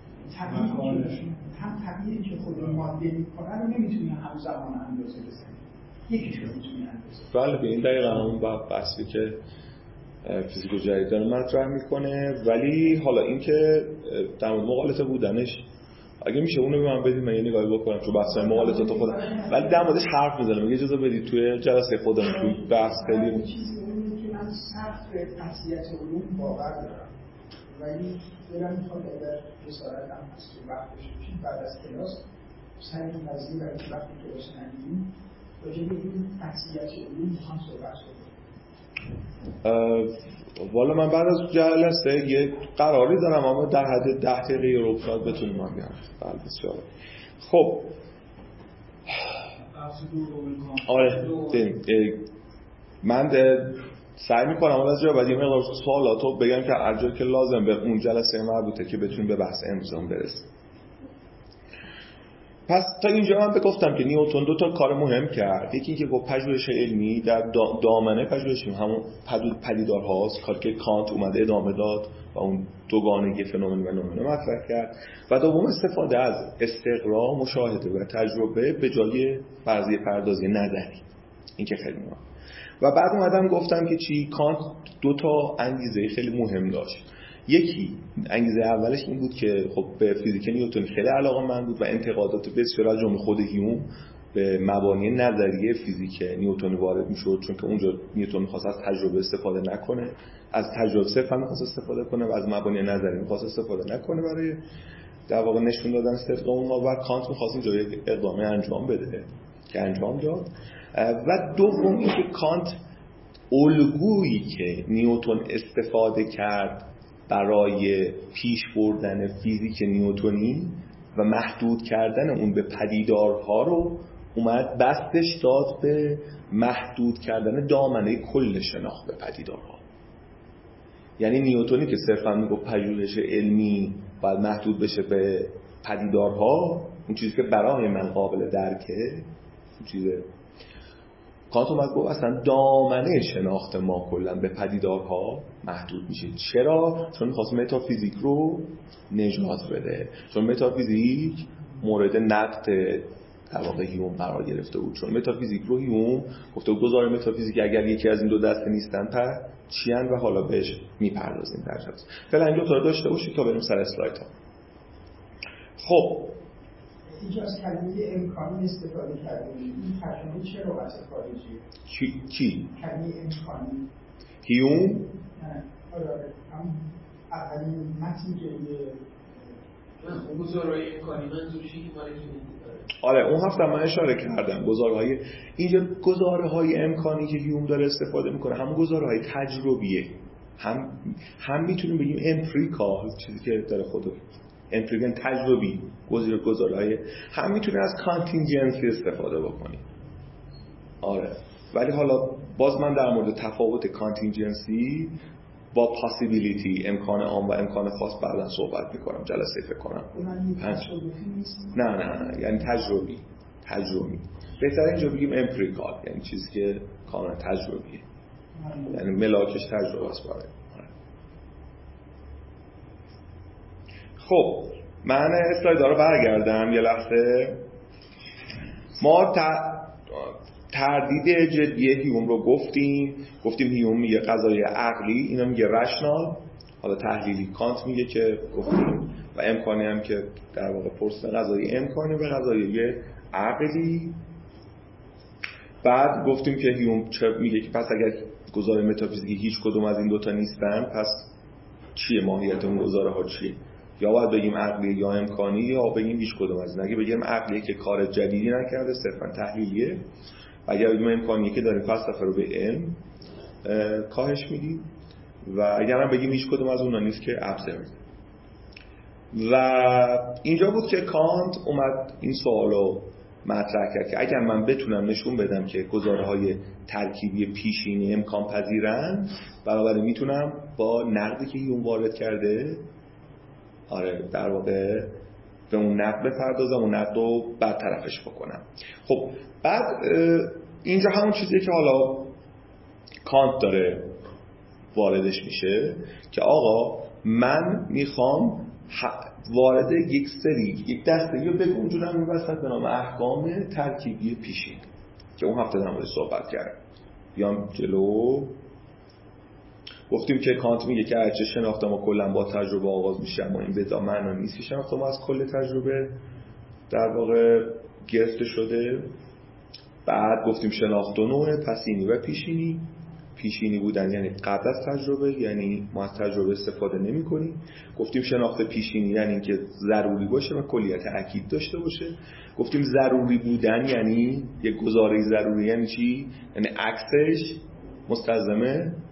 تغییری که خود ماده میکنه رو نمیتونی همزمان اندازه بزنی. یکیش رو میتونی اندازه. بله به این دقیقا اون بحثی که فیزیک جدید داره مطرح میکنه. ولی حالا این که در مورد مغالطه بودنش اگه میشه اونو به من بدید من یه نگاهی بکنم چون بحثای مغالطات خودم ولی در موردش حرف میزنم. یه اجازه بدید توی جلسه خودمون توی بحث خیلی چیزی اونه که من سخت به قطعیت علوم باور دارم ولی دلم میخواد اگر جسارت هم هست که وقت بشه بعد از کلاس سر این قضیه برای وقتی درست ندیدیم راجع به این قطعیت علوم میخوام صحبت کنیم. والا من بعد از جلسه یه قراری دارم، اما در حد 10 دقیقه رو شاید بتونیم من بیان. بله بسیار. خب آره من سعی میکنم از جا بعد یه مقدار سوالاتو بگم که هر جایی که لازم به اون جلسه مربوطه که بتونیم به بحث امروز برسیم. پس تا اینجا من گفتم که نیوتن دو تا کار مهم کرد. یکی اینکه با پژوهش علمی در دامنه پژوهش همون پدیدارهاست، کاری که کانت اومده ادامه داد و اون دوگانگی فنومن و نومن مطرح کرد. و دوم استفاده از استقرا، مشاهده و تجربه به جای فرضیه پردازی نظری. این که خیلی مهمه. و بعد اومدم گفتم که چی کانت دو تا انگیزه خیلی مهم داشت. یکی انگیزه اولش این بود که خب به فیزیک نیوتن خیلی علاقه‌مند بود و انتقادات بسیار از جمله خود هیوم به مبانی نظریه فیزیک نیوتن وارد میشد، چون که اونجا نیوتن می‌خواست از تجربه استفاده نکنه، از تجربه صرفا می‌خواست استفاده کنه و از مبانی نظری می‌خواست استفاده نکنه برای در واقع نشون دادن صدق اونها. و کانت می‌خواست اینجا یک اقدامی انجام بده که انجام داد. و دوم اینکه کانت الگویی که نیوتن استفاده کرد برای پیش بردن فیزیک نیوتنی و محدود کردن اون به پدیدارها رو اومد بستش داد به محدود کردن دامنه کل شناخت به پدیدارها. یعنی نیوتنی که صرفا میگفت پژوهش علمی باید محدود بشه به پدیدارها، اون چیزی که برای من قابل درکه، اون چیزه کانت اومد گفت اصلا دامنه شناخت ما کلا به پدیدارها محدود میشه. چرا؟ چون می‌خواست متافیزیک رو نجات بده، چون متافیزیک مورد نقد در واقع هیوم قرار گرفته بود. چون متافیزیک رو هیوم گفته گذار متافیزیک اگر یکی از این دو دسته نیستن پر چیان و حالا بهش میپردازیم در جلسه. فعلا اینجا تا داشته باشید تا بریم سر اسلایدها. خب اینجا از کلمه امکانی استفاده کردیم. این ترجمه چه لغت خارجیه؟ چی؟ کلمه امکانی هیوم؟ نه آره هم اولین متنی که اون گزارهای امکانی منظورشی که مال هیوم بود. آره اون هفته من اشاره کردم گزارهای اینجا گزارهای امکانی که هیوم داره استفاده میکنه همون گزارهای تجربیه، هم میتونیم بگیم امپریکال، چیزی که داره خود امپریکال تجربی گزارهای، هم میتونه از کانتینجنسی استفاده بکنیم. آره ولی حالا باز من در مورد تفاوت کانتینجنسی با پاسیبیلیتی، امکان عام و امکان خاص بعداً صحبت میکنم جلسه فکر کنم. نه یعنی تجربی بهتر اینجا بگیم امپریکال، یعنی چیزی که کاملا تجربیه، یعنی ملاکش تجربه است برای. خب من اسلایدها رو برگردم یه لحظه. ما تردید جدی هیوم رو گفتیم هیوم میگه قضایای عقلی، اینا میگه رشنال، حالا تحلیلی کانت میگه که گفتیم، و امکانی هم که در واقع پرسه قضایی امکانی به قضایی عقلی. بعد گفتیم که هیوم میگه که پس اگر گزاره متافیزیکی هیچ کدوم از این دوتا نیستن پس چیه ماهیت اون گزاره ها چیه؟ یا باید بگیم عقلی یا امکانی، یا بگیم هیچ کدوم از این. اگه بگیم عقلیه که کار جدیدی نکرده صرفا تحلیلیه، اگر بگیم امکانیه که داریم فلسفه رو به علم کاهش میدیم، و اگر هم بگیم هیچ کدوم از اونها نیست که ابزر میدیم. و اینجا بود که کانت اومد این سوالو مطرح کرد که اگر من بتونم نشون بدم که گزاره‌های ترکیبی پیشینی امکان پذیرن، بنابراین میتونم با نقدی که هیوم وارد کرده در واقع به اون نقد بپردازم، اون نقد رو برطرفش بکنم. خب بعد اینجا همون چیزیه که حالا کانت داره واردش میشه که آقا من میخوام وارد یک دسته یا بگم جونم این وسط به نام احکام ترکیبی پیشین که اون هفته در مورد صحبت کردم. بیام جلو. گفتیم که کانت میگه که هرچه شناخت ما کلا با تجربه آغاز میشه، اما این به معنا نیست که شناخت ما از کل تجربه در واقع گرفته شده. بعد گفتیم شناخت دو نوعه، پسینی و پیشینی. پیشینی بودن یعنی قبل از تجربه، یعنی ما از تجربه استفاده نمی کنیم. گفتیم شناخت پیشینی یعنی اینکه ضروری باشه و کلیت اکید داشته باشه. گفتیم ضروری بودن یعنی یک گزاره ضروری، یعنی چی؟ یعنی عکسش مستلزم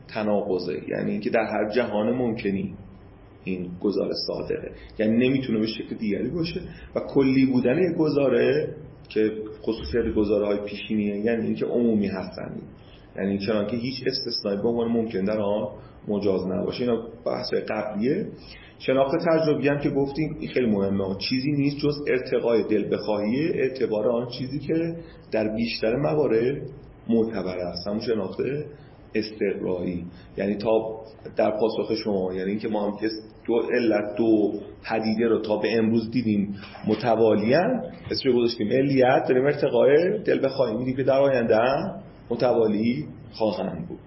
تناقضه، یعنی اینکه در هر جهان ممکنی این گزاره صادقه، یعنی نمیتونه به شکل دیگری باشه. و کلی بودن یک گزاره که خصوصیت گزاره‌های پیشینیه، یعنی اینکه عمومی هستن، یعنی چنانکه هیچ استثنایی به عنوان ممکن در آن مجاز نباشه. اینا بحث قبلیه. شناخت تجربی هم که گفتیم این خیلی مهمه، چیزی نیست جز ارتقای دل بخواهی اعتبار آن چیزی که در بیشتر موارد معتبر است، همون شناخت استقرایی. یعنی تا در پاسخ شما، یعنی اینکه ما هم که دو علت دو پدیده رو تا به امروز دیدیم متوالیان، اسمش گذاشتیم علیت، داریم ارتقای دل بخواهی میدیم که در آینده هم متوالی خواهند بود.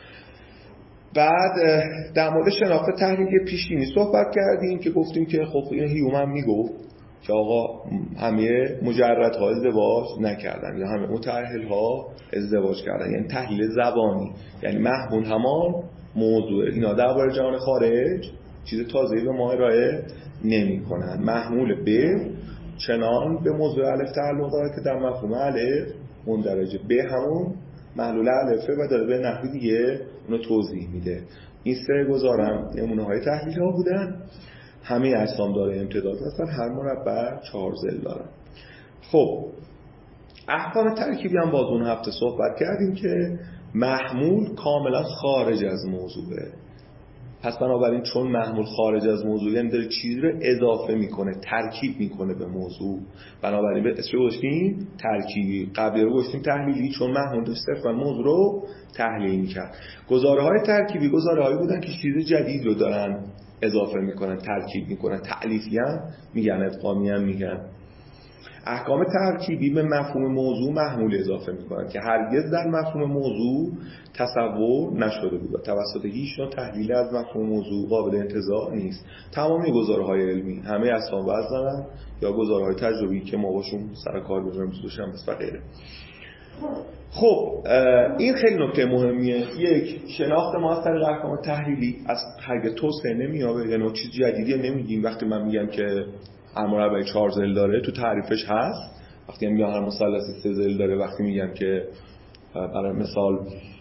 بعد در مورد شناخت تحلیلی پیشینی صحبت کردیم که گفتیم که خب این هیوم هم میگفت که آقا همه مجردها ازدواج نکردن یا همه متأهل‌ها ازدواج کردن، یعنی تحلیل زبانی، یعنی محمول همان موضوع. اینا درباره جهان خارج چیز تازه‌ای به ما ارائه نمی‌کنن. محمول به چنان به موضوع الف تعلق داره که در مفهوم الف مندرجه، به همون محلول الفه و داره به نحوی دیگه اونو توضیح میده. این سه گزارم نمونه‌های تحلیل‌ها بودن. همه اجسام داره امتداد هستن، هر مربع 4 ضلع دارن. خب احکام ترکیبی هم باز اون هفته صحبت کردیم که محمول کاملا خارج از موضوعه. پس بنابراین چون محمول خارج از موضوع، یعنی داره چیزی رو اضافه میکنه، ترکیب میکنه به موضوع، بنابراین به اسم گذاشتیم ترکیبی. قبلی رو گذاشتیم تحلیلی، چون محمول داشت صرفا موضوع رو تحلیل میکرد. گزاره‌های ترکیبی گزاره‌هایی بودن که چیز جدید رو دارن اضافه میکنن، ترکیب میکنن، تألیفی هم میگن، ادغامی هم میگن. احکام ترکیبی به مفهوم موضوع محمول اضافه میکنن که هرگز در مفهوم موضوع تصور نشده بود و توسط هیچ نوع تحلیل از مفهوم موضوع قابل انتزاع نیست. تمامی گزاره‌های علمی، همه اسناد وزنن یا گزاره‌های تجربی که ما باشون سر کار بذاریم دوستان و غیره. خب این خیلی نکته مهمیه. یک، شناخت ما از طریق احکام تحلیلی از هرگز توسعه نمی‌یابه، یعنی چیز جدیدی نمیگیم. وقتی من میگم که هر مربع 4 ضلع داره تو تعریفش هست، وقتی میگم هر مثلث 3 ضلع داره، وقتی میگم که برای مثال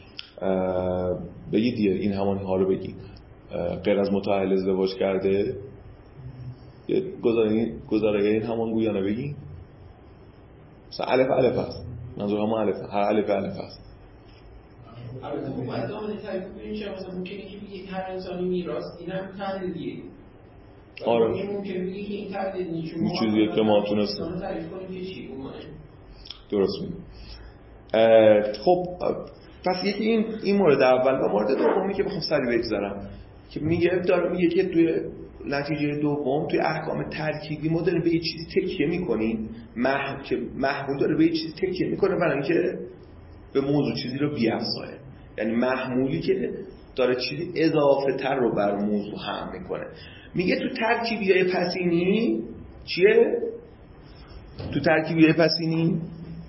بگید دیگه این همانی ها رو بگید، غیر از متأهل ازدواج کرده، گزاره این همان گویانه بگید، مثلا الف هست، منظور همون هر الف هست. البته خب باید دامنه تعریف کنیم چه مثلا ممکنه که بگید هر انسانی میراث، این هم تحلیلیه. آره ممکنه بگید که این تحلیل نیست، این چیزیه که ما تونستیم تعریف کنیم که چی اون درست میگه. خب پس یکی این مورد اول. و مورد دومی که بخوام سریع بگذارم که میگه که توی نتیجه دوم توی احکام ترکیبی ما داریم به یه چیزی تکیه میکنیم، که محمول داره به یه چیزی تکیه میکنه برای اینکه به موضوع چیزی رو بیافزایه، یعنی محمولی که داره چیزی اضافه تر رو بر موضوع حمل میکنه. میگه تو ترکیبیای پسینی چیه؟ تو ترکیبیای پسینی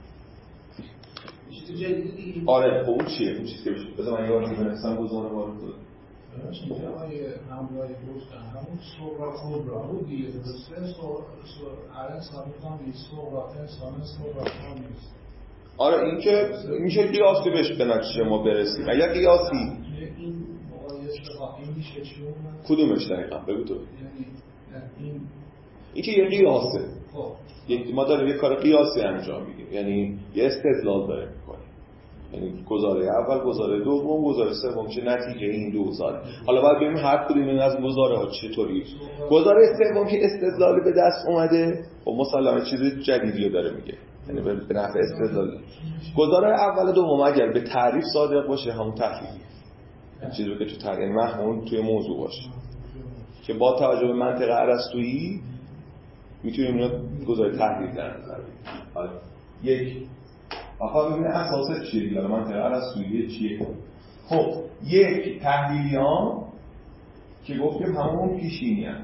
آره خب چیه؟ اون چیزی که بشه بذار من یاد می‌کنم گزاره وارد کنم. اینجا های همراه گفتن همون صورت خود را رو دیگه درسته الان ثابت نیست صورت انسان صورت نیست. آره این که میشه قیاسی بهش به نتیجه ما برسیم. اگر قیاسی این مقایسه با این میشه چون کدومش دقیقاً بگو تو. یعنی این که یه قیاسه. خب ما داریم یه کار قیاسی انجام میدیم، یعنی یه استدلال داریم میکنیم، یعنی گزاره اول، گزاره دوم، گزاره سوم میشه نتیجه این دو گزاره. حالا باید ببینیم هر کدوم از این گزاره‌ها چطوری. گزاره سوم که استدلال به دست اومده و مسلماً چیز جدیدی رو داره میگه، یعنی به نفع استدلال. گزاره اول و دوم اگر به تعریف صادق باشه همون تحلیلیه، یعنی چیزی که تو تعریف محمول توی موضوع باشه که با توجه به منطق ارسطویی میتونیم اینو گزاره تحلیل در نظر بگیریم. یک آخه ببینه اساسه چیه دیگه، منطق ارسطویی چیه؟ خب یک تحلیلیان که گفتیم همون پیشینی هم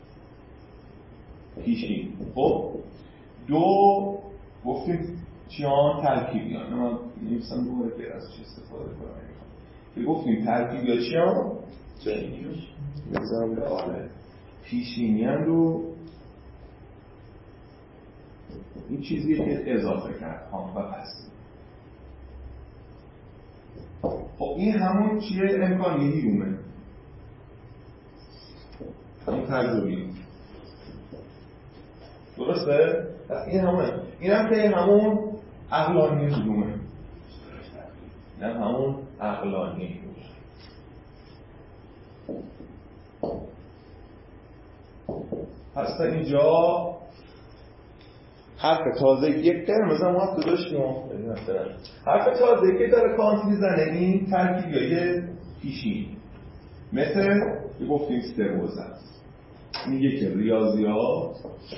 پیشین. خب دو گفتیم چیان ترکیبیان. من نمیستم دوباره غیر از چی استفاده کنم که گفتیم ترکیبیان چیان نظرم به آره پیشینیان رو این چیزیه که اضافه کرد و پس. خب این همون چیه؟ امکانی هیومه، همون تجربی، درسته؟ این همونه. این هم که همون عقلانی هیومه، این هم همون عقلانی هیومه. پس تا اینجا حرف تازه یک قرمز هم وقت داشتیم. حرف تازه که داره کانت میزنه این ترکیبیای پیشین، مثل گفتیم سروزه میگه که ریاضیات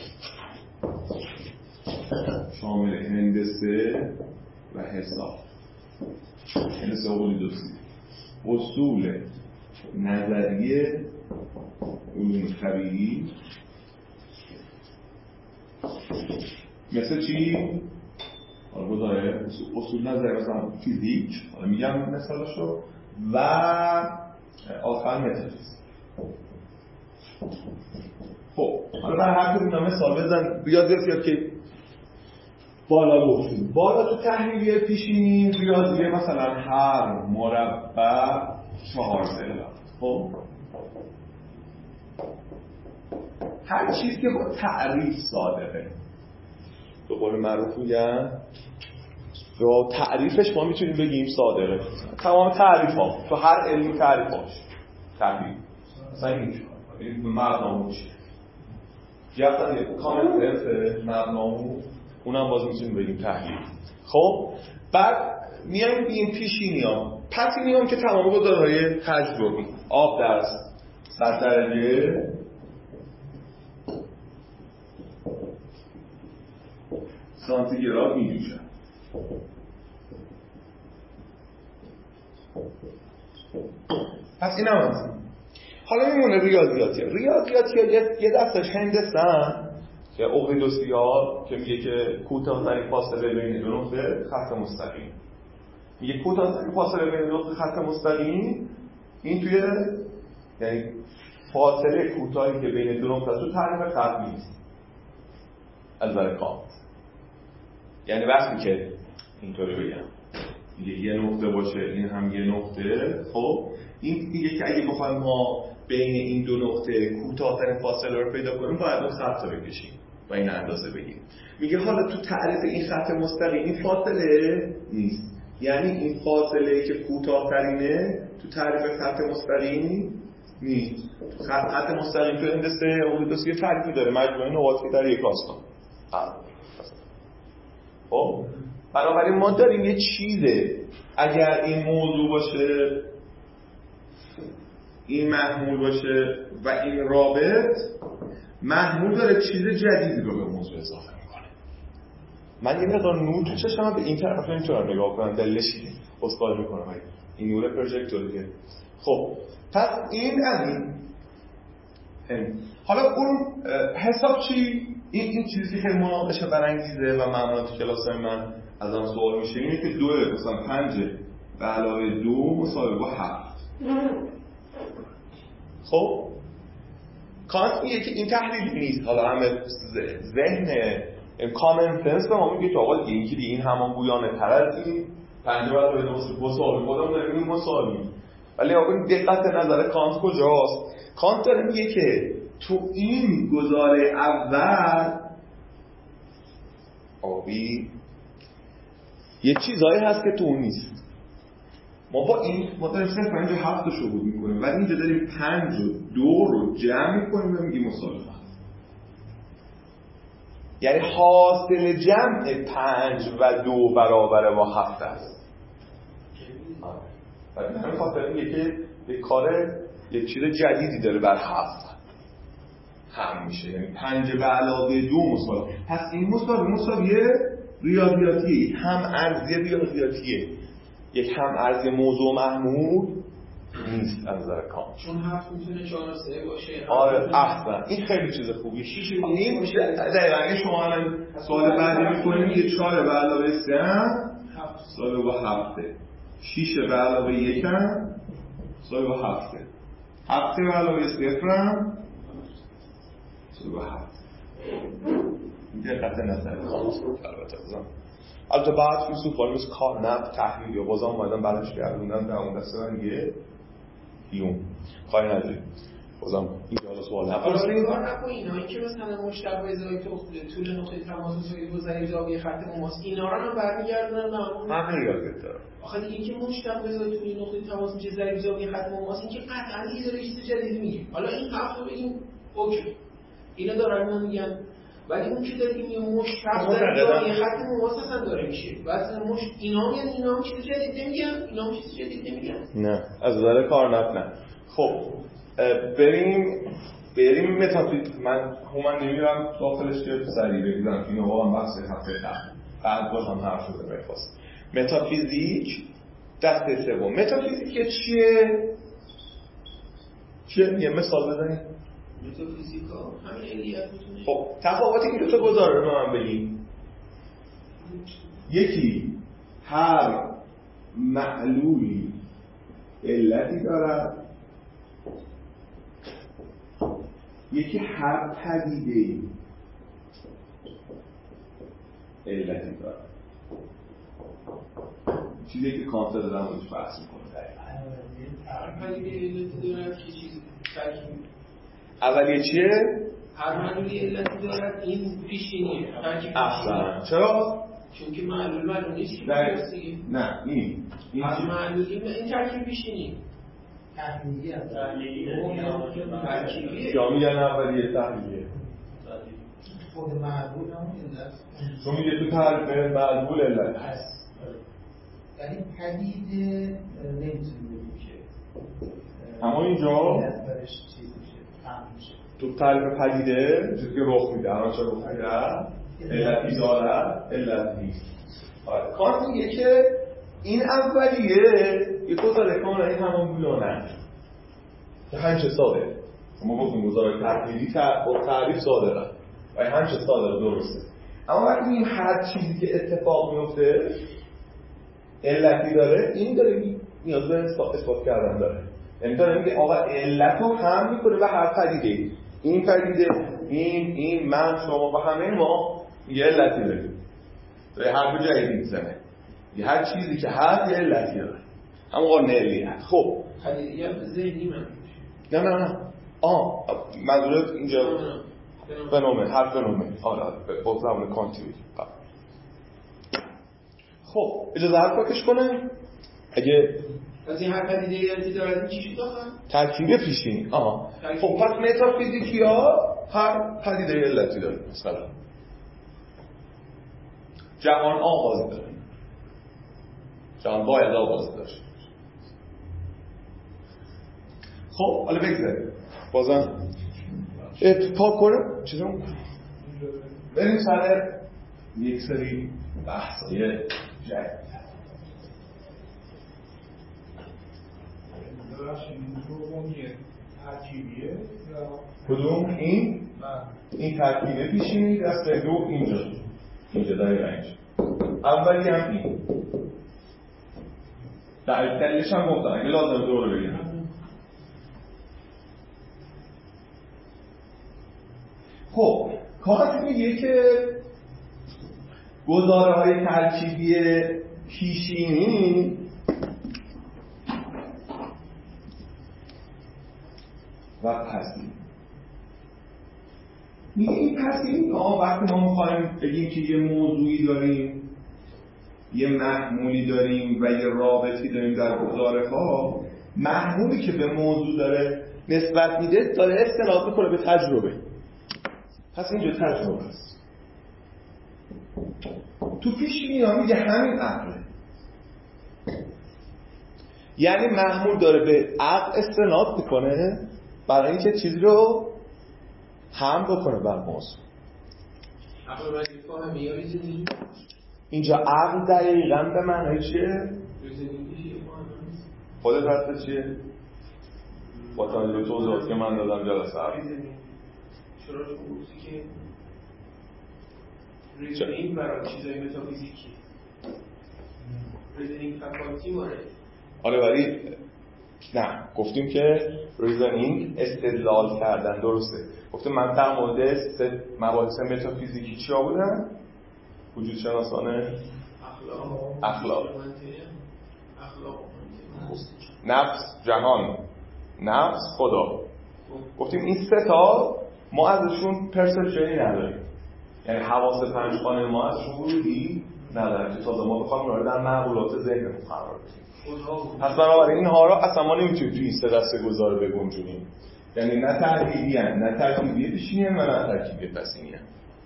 شامل هندسه و حساب، هندسه اولیدوسی، اصول نظریه علوم طبیعی، مثل چی؟ حالا بوداره اصول نظریه مثلا فیزیک، حالا میگم مثالشو، و آخر متافیزیک. خب حالا برای هر کدوم اینا مثال بزن. ریاضیات که بالا گفتیم، بالا تو تحلیلیه پیشینی ریاضیه مثلا هر مربع 4 ضلع. خب هر چیزی که با تعریف صادقه، به قول معروف میگن با تعریفش ما میتونیم بگیم صادقه. تمام تعریف ها تو هر علمی تعریفاش تعریف مثلا این مبنامو چیه یا مثلا کامن سنس مبنامو، اونم باز میتونیم بگیم تحلیل. خب بعد میایم این پیشینی ها، پس این هم که تمام گزارهای تجربی، آب در 100 درجه سانتیگراد میجوشن. پس این هم هست. حالا میمونه ریاضیاتی. یه دستش هندسه که اوقیدوسیال که میگه که کوتاه‌ترین فاصله بین دو نقطه خط مستقیم، میگه کوتاه‌ترین فاصله بین دو نقطه خط مستقیم این توی یعنی فاصله کوتاهی که بین دو نقطه تو تعریف خط نیست از نظر کانت. یعنی وقتی که اینطوری بگم میگه یه نقطه باشه این هم یه نقطه، خب این میگه که اگه بخوایم ما بین این دو نقطه کوتاه‌ترین فاصله رو پیدا کنیم باید اون خط رو بکشیم و این اندازه بگیریم. میگه حالا تو تعریف این خط مستقیم این فاصله نیست، یعنی این فاصله که کوتاه‌ترینه تو تعریف خط مستقیم نیست. خط مستقیم تو هندسه اوقیدوسی یه تعریفی داره، مجموعه نقاطی در یک آستان. خب بنابراین ما داریم یه چیزه، اگر این موضوع باشه این محمول باشه و این رابط، محمول داره چیز جدیدی رو به موضوع اضافه میکنه. من یه مقدار نور تو چشمم به این طرف نمیتونم نگاه کنم، دلش اینه اسکار میکنم این نور پروژکتوری که. خب پس این از این حالا اون حساب چی؟ این چیزی که خیلی مناقشه برانگیزه و معمولا تو کلاسای من ازم سوال میشه اینه که 2 مثلا 5 به علاوه 2 مساوی با 7. خب کانت میگه که این تحلیل نیست. حالا همه ذهن کامن سنس به ما میگه که آقا این که این همان گویانه تر از این 5 به علاوه 2 مساوی خودم داریم این مساوی. ولی آقا دقت نظر کانت کجاست؟ کانت داره میگه که تو این گزاره اول آبی یه چیزایی هست که تو اون نیست. ما با این ما داریم 5 و 7 رو شروع میکنیم ولی اینجا داریم 5 و 2 رو جمع میکنیم و میگیم مساوی 7. یعنی حاصل جمع 5 و 2 برابر با 7 است. ولی همین خاطر میگه که یک کار یک چیز جدیدی داره بر 7 هم میشه، یعنی 5 به علاوه 2 مساوی. پس این مساوی ریاضیاتیه، هم ارزی ریاضیاتیه، یک هم ارزی موضوع محمول نیست از نظر کانت. چون 7 میتونه 4 و 3 باشه. آره احسن، این خیلی چیز خوبیه. این دقیقاً اگه شما الان سوال بعدی می‌کنید یه 4 به علاوه 3 هم مساوی با 7، 6 به علاوه 1 هم مساوی با 7، 7 به علاوه 0 هم مساوی با 7. یه خط نظری خالص بود البته بازم. البته بعد فیلسوفان مثل کارنپ تحلیل یا بازم اومدن برش گردوندن در اون دسته من یه هیوم کاری نداریم. بازم این حالا سوال نپرسید کار نکنید اینایی که مثلا مشتق به ازای طول نقطه تماس سوی گذری زاویه خط مماس اینا رو هم برمیگردونن به همین یاد داره. آخه دیگه که مشتق به ازای طول نقطه تماس میشه ضریب زاویه خط مماس این که قطعا یه داره چیز جدید میگه. حالا این حرف رو بگیم اوکی اینا دارن میگن ولی اون که داره میگه مشتق ضریب زاویه خط مماس اصلا داره میشه. بعد اینا میگن اینا هم چیز جدید نمیگن اینا هم چیز جدید نمیگن. نه از نظر کارنپ نه. خب بریم متافیزیک. من نمیرم داخلش که سریع بگیرم اینو واقعا بحث هفته بعد باز هم حرف شده میخواست. متافیزیک دسته سوم. متافیزیک چیه؟ یه مثال بزنید. متافیزیکا همین علیت میتونه. خب تفاوت این دو تا گزاره رو من بگیم. یکی هر معلولی علتی دارد، یکی هر پدیده‌ای علتی داره. چیزی که کانت دارم روش بحث می‌کنه. هر پدیده علتی داره که چیزی ترکیب. اولیه چیه؟ هر معلولی علتی داره این پیشینیه. ترکیب. اصلا چرا؟ چون که معلول نیست که درسته. نه این هر معلولی این ترکیب پیشینی. تحلیلی هم ترکیبیه. یا میگن اولیه تحلیلیه. خود معلول همون علت. چون میگه تو تعریف معلول علت هست. یعنی پدیده نمیتونه بگیم که اما اینجا علت برش چیز میشه فهم میشه. تو تعریف پدیده چیزی که رخ میده الان چه رخ میده علتی دارد علت نیست. کانت میگه که این اولیه یه گزاره کاملا تمامیانه که همیشه ساده. ما گفتیم گزاره تحلیلی با تعریف صادره و همیشه صادره درسته. اما وقتی این هر چیزی که اتفاق میفته علتی داره این داره نیاز به اثبات کردن داره. یعنی داره میگه آقا علت رو هم میکنه به هر پدیده. این پدیده این من شما و همه ما یه علتی داریم. تو هر دو جایی میزنه. یه هر چیزی که هر یه علتی داره. همون قانون علیت. خب پدیده هم ذهنی من نه منظورت اینجا فنومن هر فنومن با زمان کانتی. خب اجازه هر پاکش کنه اگه از این هر پدیده علتی داره چی شد آخر؟ ترکیب پیشینی. خب پس متافیزیکی ها هر پدیده علتی داره. مثلا جهان آغاز داره. جهان باید آغاز داشت. خب حالا بگذاریم بازم پاک کنم چیزم بریم سر یک سری بحثای جدید. ترکیبیه کدوم این ترکیبه پیشینی دسته دو اینجا دقیقا اینجا اولی هم این دلیلش هم گفتم اگه لازم دو رو بگیم. خب کانت میگه که گزاره های ترکیبی پیشینی و پسین میگه این پسین وقتی ما میخوایم بگیم که یه موضوعی داریم یه محمولی داریم و یه رابطی داریم در گزاره ها محمولی که به موضوع داره نسبت میده داره استناد میکنه به تجربه. پس اینجا تجربه است. تو پیش‌بینی ها میگه همین عقله. یعنی محمول داره به عقل استناد میکنه برای اینکه چیزی رو هم بکنه بر موضوع. عقل رو فهمی یا ریزنینگ؟ اینجا عقل دقیقاً به معنی چیه؟ ریزنینگی خودت هسته چیه؟ با توجه توضیحاتی که من دادم جلسه ریزنینگ چرا چون گفتی که ریزنینگ برای چیزای متافیزیکی ریزنینگ فکالتی ماره. آره ولی نه گفتیم که ریزنینگ استدلال کردن درسته گفتم من در مورد مباحث متافیزیکی چیا بودن؟ وجود شناسانه اخلاق نفس، جهان، نفس، خدا. گفتیم این سه تا ما ازشون پرسپشنی نداریم، یعنی حواس پنجگانه ما ازشون ورودی نداریم که تازه ما بخوایم اونا رو در معقولات ذهنمون قرار بدیم. پس بنابراین اینها رو اصلا ما نمیتونیم توی این سه دسته گذار بگنجونیم، یعنی نه ترکیبی هستن، نه ترکیبی پیشینی هستن، نه ترکیبی پسینی هستن.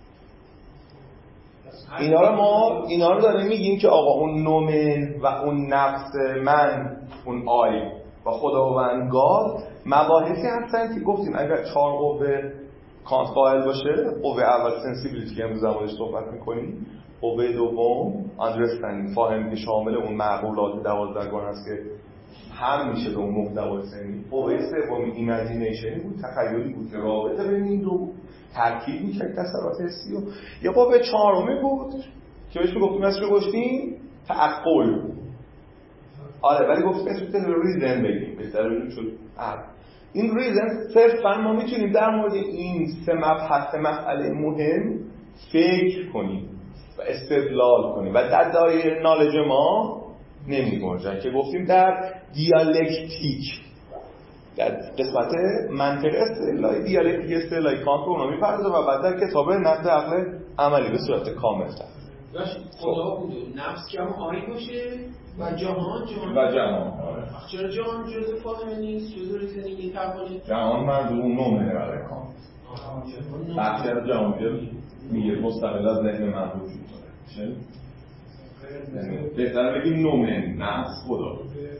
اینا رو داریم میگیم که آقا اون نومن و اون نفس من، اون آی و خداوندگار مباحثی هستن که گفتیم اگر 4 قوه کانت قائل باشه، قوه اول سنسیبیلیتی که امروز موردش صحبت میکنیم، قوه دوم اندرستندینگ فاهم که شامل اون معقولات 12 گانه است که هم میشه به اون محتوای سنی، قوه سوم ایمیجینیشن بود، تخیلی بود که رابطه بین این دو ترکیب میشه تصورات حسی و یه قوه چهارمی بود که بهش میگفتیم اسمش گفتیم تعقل. آره ولی گفتیم اسمش ریزن بگیم بهتره بگیم چون این ریزن صرفا ما میتونیم در مورد این سه مبحث مسئله مهم فکر کنیم و استدلال کنیم و در دایره نالج ما نمی‌گنجن که گفتیم در دیالکتیک، در قسمت منطق استدلالی دیالکتیک استدلالی کانت رو اونا می‌پردازه و بعد در کتاب نقد عقل عملی به صورت کامل داشت خدا بود و نفس که هم آیی باشه و جهان چرا جهان جزء فاهمه نیست، جزء ریزنینگ تفاوتی؟ جهان منظور نومنه برای کانت. بخشی از جهان میگه مستقل از ذهن من وجود داره. یعنی بهتر بگیم نومن، نفس، خدا.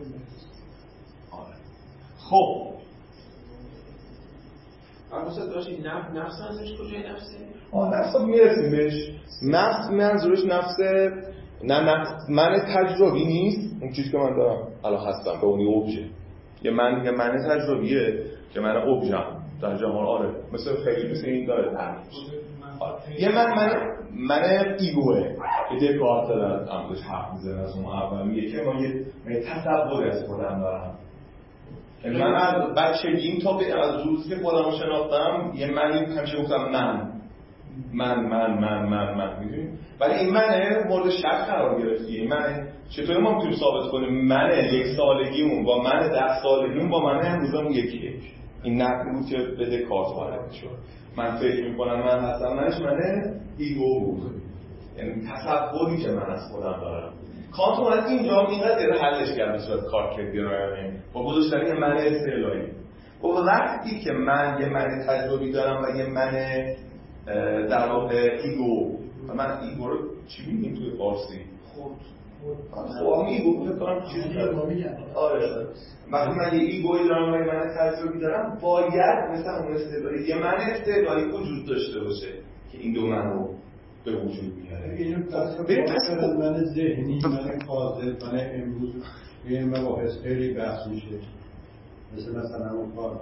خب اما داشتی نفس منظورش کجای نفسه؟ نفس میرسیم بهش. نفس منظورش نفسه، نه نفس من تجربی نیست، اون چیزی که من دارم الان هستم به اونی اوبژه. یه من تجربیه که من اوبژم در جهان. آره مثل خیلی مثل این داره یه من ایگوه که دکارت دارد امروز حرف میزنه از اون اول میگه که ما یه تصوری از خودم دارم. من از بچگیم تا به از روزی که خودم رو شناختم یه منی همیشه گفتم من میدونیم، ولی این منه مورد شک قرار گرفتی. این منه چطوری ما میتونیم ثابت کنیم من 1 سالگیمون با من 10 سالگیمون با من امروزمون یکیه؟ این نقدی بود که به دکارت وارد شد. من فکر میکنم من هستم، منه ایگو بود، یعنی تصوری که من از خودم دارم. کانت اومد اینجا اینقدر حلش کرد به صورت کارکردگرایانه با گذاشتن یه من استعلایی. و وقتی که من یه من تجربی دارم و یه من در واقع ایگو، من ایگو رو چی میگیم توی فارسی؟ خب ایگو فکر کنم چیزی دارم. آره وقتی من یه ایگویی دارم و یه من تجربی دارم باید مثل اون استعلایی یه من استعلایی وجود داشته باشه که این دو من رو به وجود میاره. پس من ذهنی، من کاذب، من امروز این مباحث خیلی بحث میشه، مثلا اون کار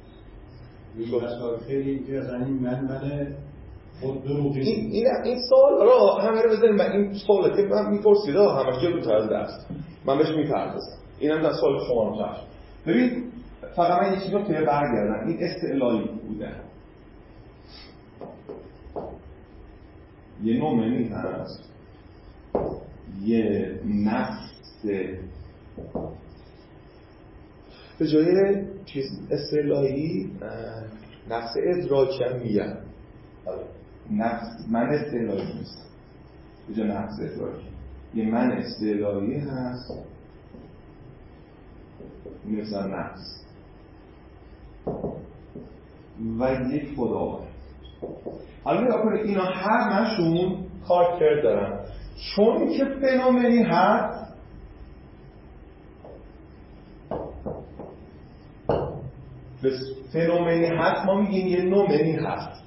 خیلی که از من خود دروغی. این سوال را همه رو بذاریم و این سواله که من میپرسید همش جلوتر از دست من بهش میپردازم. اینم در سوال شما رو پرش. ببین فقط من یه چیز رو که برگردم، این استعلایی بوده یه نومنی هست، یه نفس به جای چیز استعلایی نفس ادراکی هم میگن. نفس من استعلایی نیست به جای نفس ادراکی یه من استعلایی هست مثل نفس و یک خداوند. حالا نگاه کنید اینا همشون کارکرد دارن، چون که فنومنی هست فنومنی هست ما میگیم یه نومنی هست.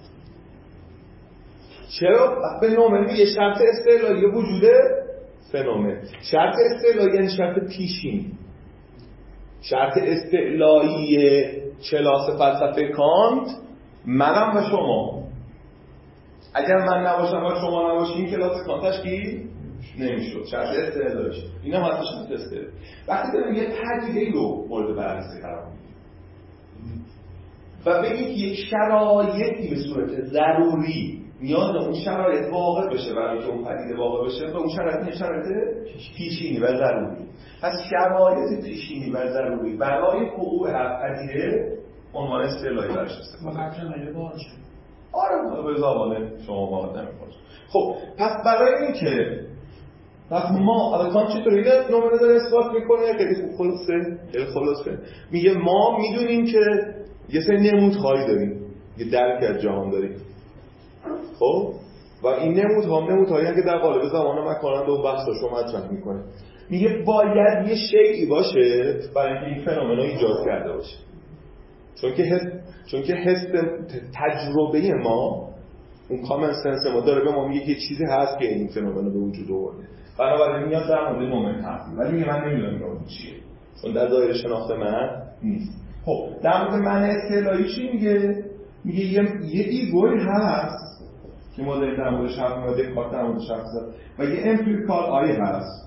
چرا؟ فنومن یه شرط استعلایی وجوده فنومن. شرط استعلایی یعنی شرط پیشین. شرط استعلایی کلاس فلسفه کانت منم و شما. اگر من نباشم و شما نباشیم کلاس کانت تشکیل نمیشد. شرط استعلاییش اینا هم هستش شرط استعلایی. وقتی داریم یه پدیده رو مورد بررسی قرار میدیم و بگید یک شرایطی به صورت ضروری نیاز اون شرایط واقع بشه برای که اون پدیده واقع بشه و اون شرایط پیشینی و ضروری. پس شرایط پیشینی و ضروری برای وقوع هر پدیده عنوان اصطلاحی براش استفاده میشه. آره به زبان شما واقع نمی‌کنه. خب پس برای این که وقتی ما الان چطوری اینه نمونه داره اثبات میکنه خیلی خلاصه میگه ما میدونیم که یه سری نمودهایی داریم، یه درک از جهان داریم. خب و این نمودهایی که در قالب زمان و مکان و بحثاشو مطرح میکنه. میگه باید یه شیئی باشه برای اینکه این فنومنا ایجاد کرده باشه، چون که حس تجربه ما اون کامن سنس ما داره به ما میگه که چیزی هست که این فنومنا به وجود آورده. بنابراین میاد در مورد مومنت حرف میزنه، ولی من نمیدونم این چیه چون در دایره شناخت من نیست. خب در مورد معنی اصطلاحی چی میگه؟ میگه یه ایگوی هست که ما داریم در موردش حرف میزنیم، دکارت در موردش حرف میزنه و یه امپریکال آی هست.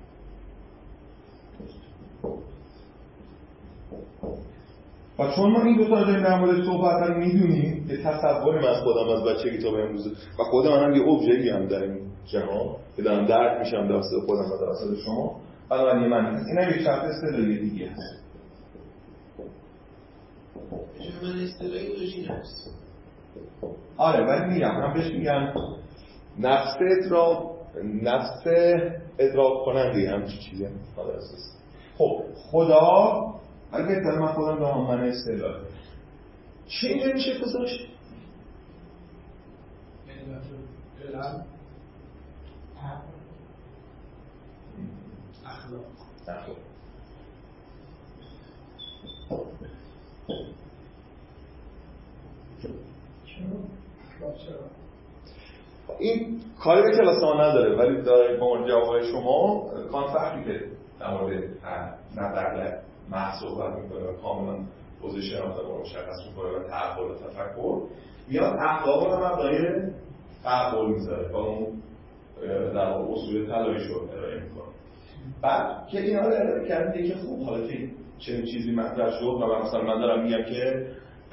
و چون ما این دو تا داریم در مورد صحبت کنیم میدونیم که تصور من خودم از بچگی تا به امروز و خود منم یه ابژه‌ای هم در این جهان که دارم درک میشم توسط خودم و توسط شما. بنابراین من اینم یک شرط اصطلاحی دیگه هست. من اصطلاحی اورژین هست. آره ولی میگم هم بهش میگن نفس ادراک کننده هم چیزی هم حالا اساس. خب خدا اگه در من خودم دارم من اصطلاح چی اینجا میشه گذاشت؟ اخلاق. این کاری به کلاس ما نداره ولی داره با اون جوابای شما کانت وقتی که در مورد نظر محض صحبت میکنه و کاملا پوزیشن آدم رو مشخص میکنه و تعقل و تفکر میاد اخلاق رو مبنای تعقل میذاره و اون در اصول طلاییش رو ارائه میکنه. بعد که اینا رو ارائه کردن که خوب حالا که چنین چیزی مطرح شد و مثلا من دارم میگم که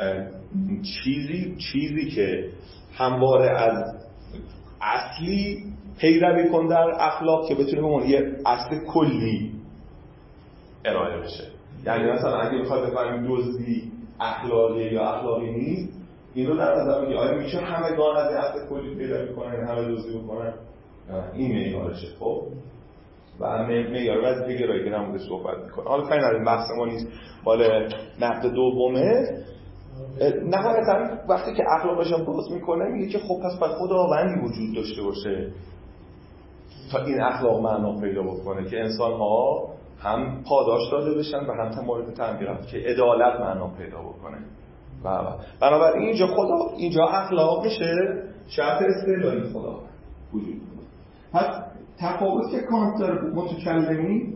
چیزی که همواره از اصلی پیروی کن در اخلاق که بتونه به عنوان یه اصل کلی ارائه بشه. یعنی مثلا اگه بخواد بفهمیم دزدی اخلاقی یا اخلاقی نیست این رو در نظر بگیر آیا میشه همگان از اصل کلی پیروی کنن همه دزدی بکنن؟ این معیارشه. خب و معیار وظیفه گرایی که نموده صحبت میکنه. حالا کاری نداریم بحث ما نیست مال نقد دومه. نهایتا وقتی که اخلاقش هم باز میکنه میگه که خب پس باید خداوندی وجود داشته باشه تا این اخلاق معنا پیدا بکنه که انسان ها هم پاداش داده بشن و هم مورد تنبیه که عدالت معنا پیدا بکنه. بنابراین اینجا اخلاق میشه شرط اصطلاحی خدا وجود داره. پس تفاوت که کانت داره متکلمی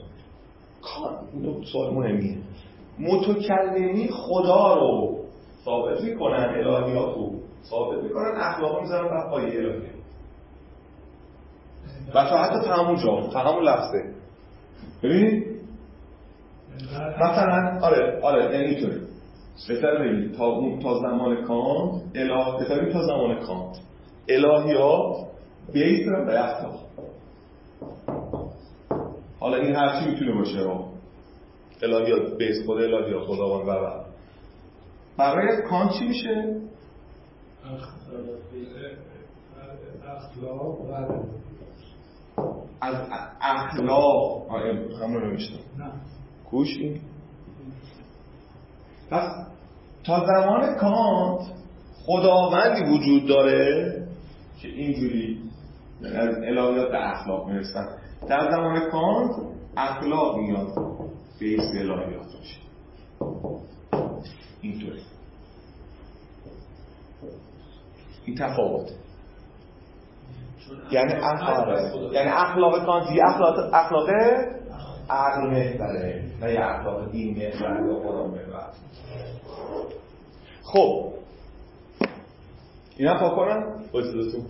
اینو سوال مهمیه. متکلمی خدا رو ثابت میکنن، الهیات رو ثابت میکنن، اخلاق میذارن بر پایه الهیات و تا حتی تا همون لحظه ببینید مثلا آره یعنی اینطوری بهتر ببینید تا زمان کانت الهیات بیس دارن به اخلاق. حالا این هرچی میتونه باشه الهیات بیس خود الهیات خداوند و برای کانت چی میشه؟ اخلاق از اخلاق همون رو نمیشتم کوش این. پس تا زمان کانت خداوندی وجود داره که اینجوری از الهیات به اخلاق میرسن. در زمان کانت اخلاق میاد بیس الهیات میشه اینطوری. این تفاوت یعنی اخلاق کانتی اخلاق عقل محوره نه یه اخلاق دین محوره یا خدا محوره. خب اینا پا کنم بایستدتون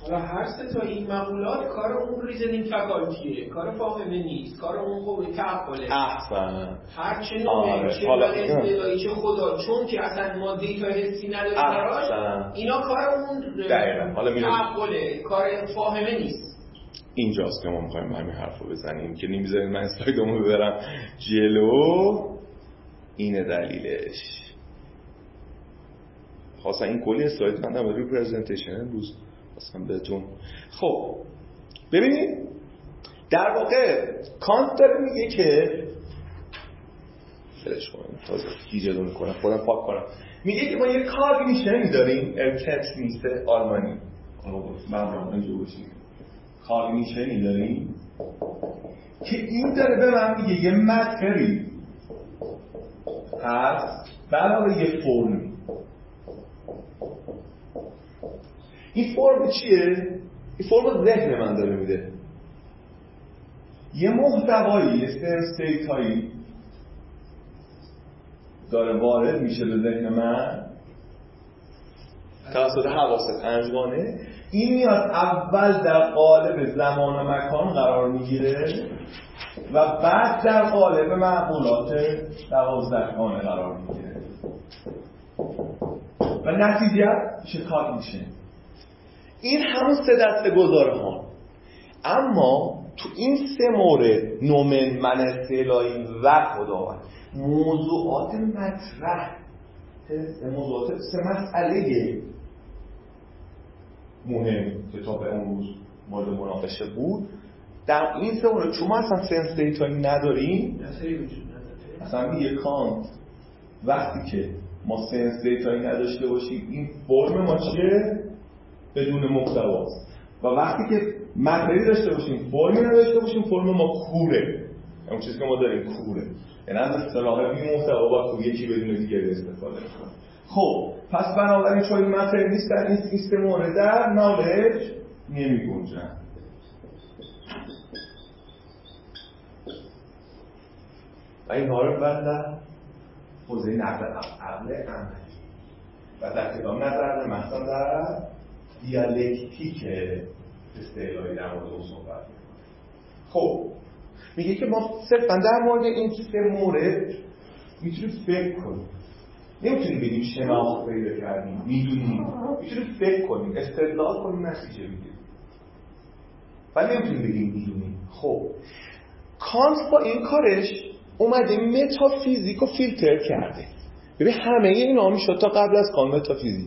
حالا هر سه تا این مقولات کار اون ریزنینگ فاکالتیه، کار فاهمه نیست، کار اون قوه تعقله. احسن. هر چه نوعه چه اصطلاحی چه خدا، چون که اصلا ما دیتا حسی نداریم براش، اینا کار اون تعقله، کار فاهمه نیست. اینجاست که ما می‌خوایم همین حرفو بزنیم که نمیذارید من اسلایدمو ببرم جلو. اینه دلیلش. خواستم این کلی اسلاید من در پرزنتیشن امروز خواستم بهتون. خب ببینید در واقع کانت داره میگه که فلش کنم تازه گیجه میکنم خودم پاک کنم. میگه که ما یه کاگنیشنی داریم، ارکت نیست آلمانی من اینجا باشیم، کاگنیشنی داریم که این داره به من میگه یه متری هست به علاوه یه فرمی. این فرم چیه؟ این فرم ذهن من داره میده. یه محتوایی، یه استیت هایی داره وارد میشه به ذهن من توسط حواس پنجگانه. این میاد اول در قالب زمان و مکان قرار میگیره و بعد در قالب معقولات 12گانه قرار میگیره و نتیجه میشه کاگنیشن. این همون سه دسته گذاره ها. اما تو این سه مورد نومن، من اصطلاحی و خداوند موضوعات مطرح، موضوعات سه مسئله مهم کتاب امروز مورد مناقشه بود. در این سه مورد چون ما اصلا سنس دیتایی نداریم، اصلا یه کانت وقتی که ما سنس دیتایی نداشته باشیم این فرم ما چیه؟ بدون محتواست. و وقتی که متری داشته باشیم فرمی نداشته باشیم فرم ما کوره. اون چیزی که ما داریم کوره، یعنی از اصطلاح بی محتوا با کوره یکی بدون دیگری استفاده می‌کنه. خب پس بنابراین چون این متری نیست در این سیستم مورد در نالج نمی‌گنجن. و این ها رو در حوزه نقد عقل عملی و در کتاب نظر مثلا در دیالکتیک اصطلاحی در مورد اون صحبت می‌کنه. خب میگه که ما صرفا در مورد این سه مورد میتونیم فکر کنیم. نمیتونیم بگیم شناخت پیدا کردیم، میدونیم. میتونیم فکر کنیم، استدلال کنیم، نتیجه بگیریم. ولی نمیتونیم بگیم میدونیم. خب کانت با این کارش اومده متافیزیک رو فیلتر کرده. ببین همه اینا میشد تا قبل از کانت متافیزیک.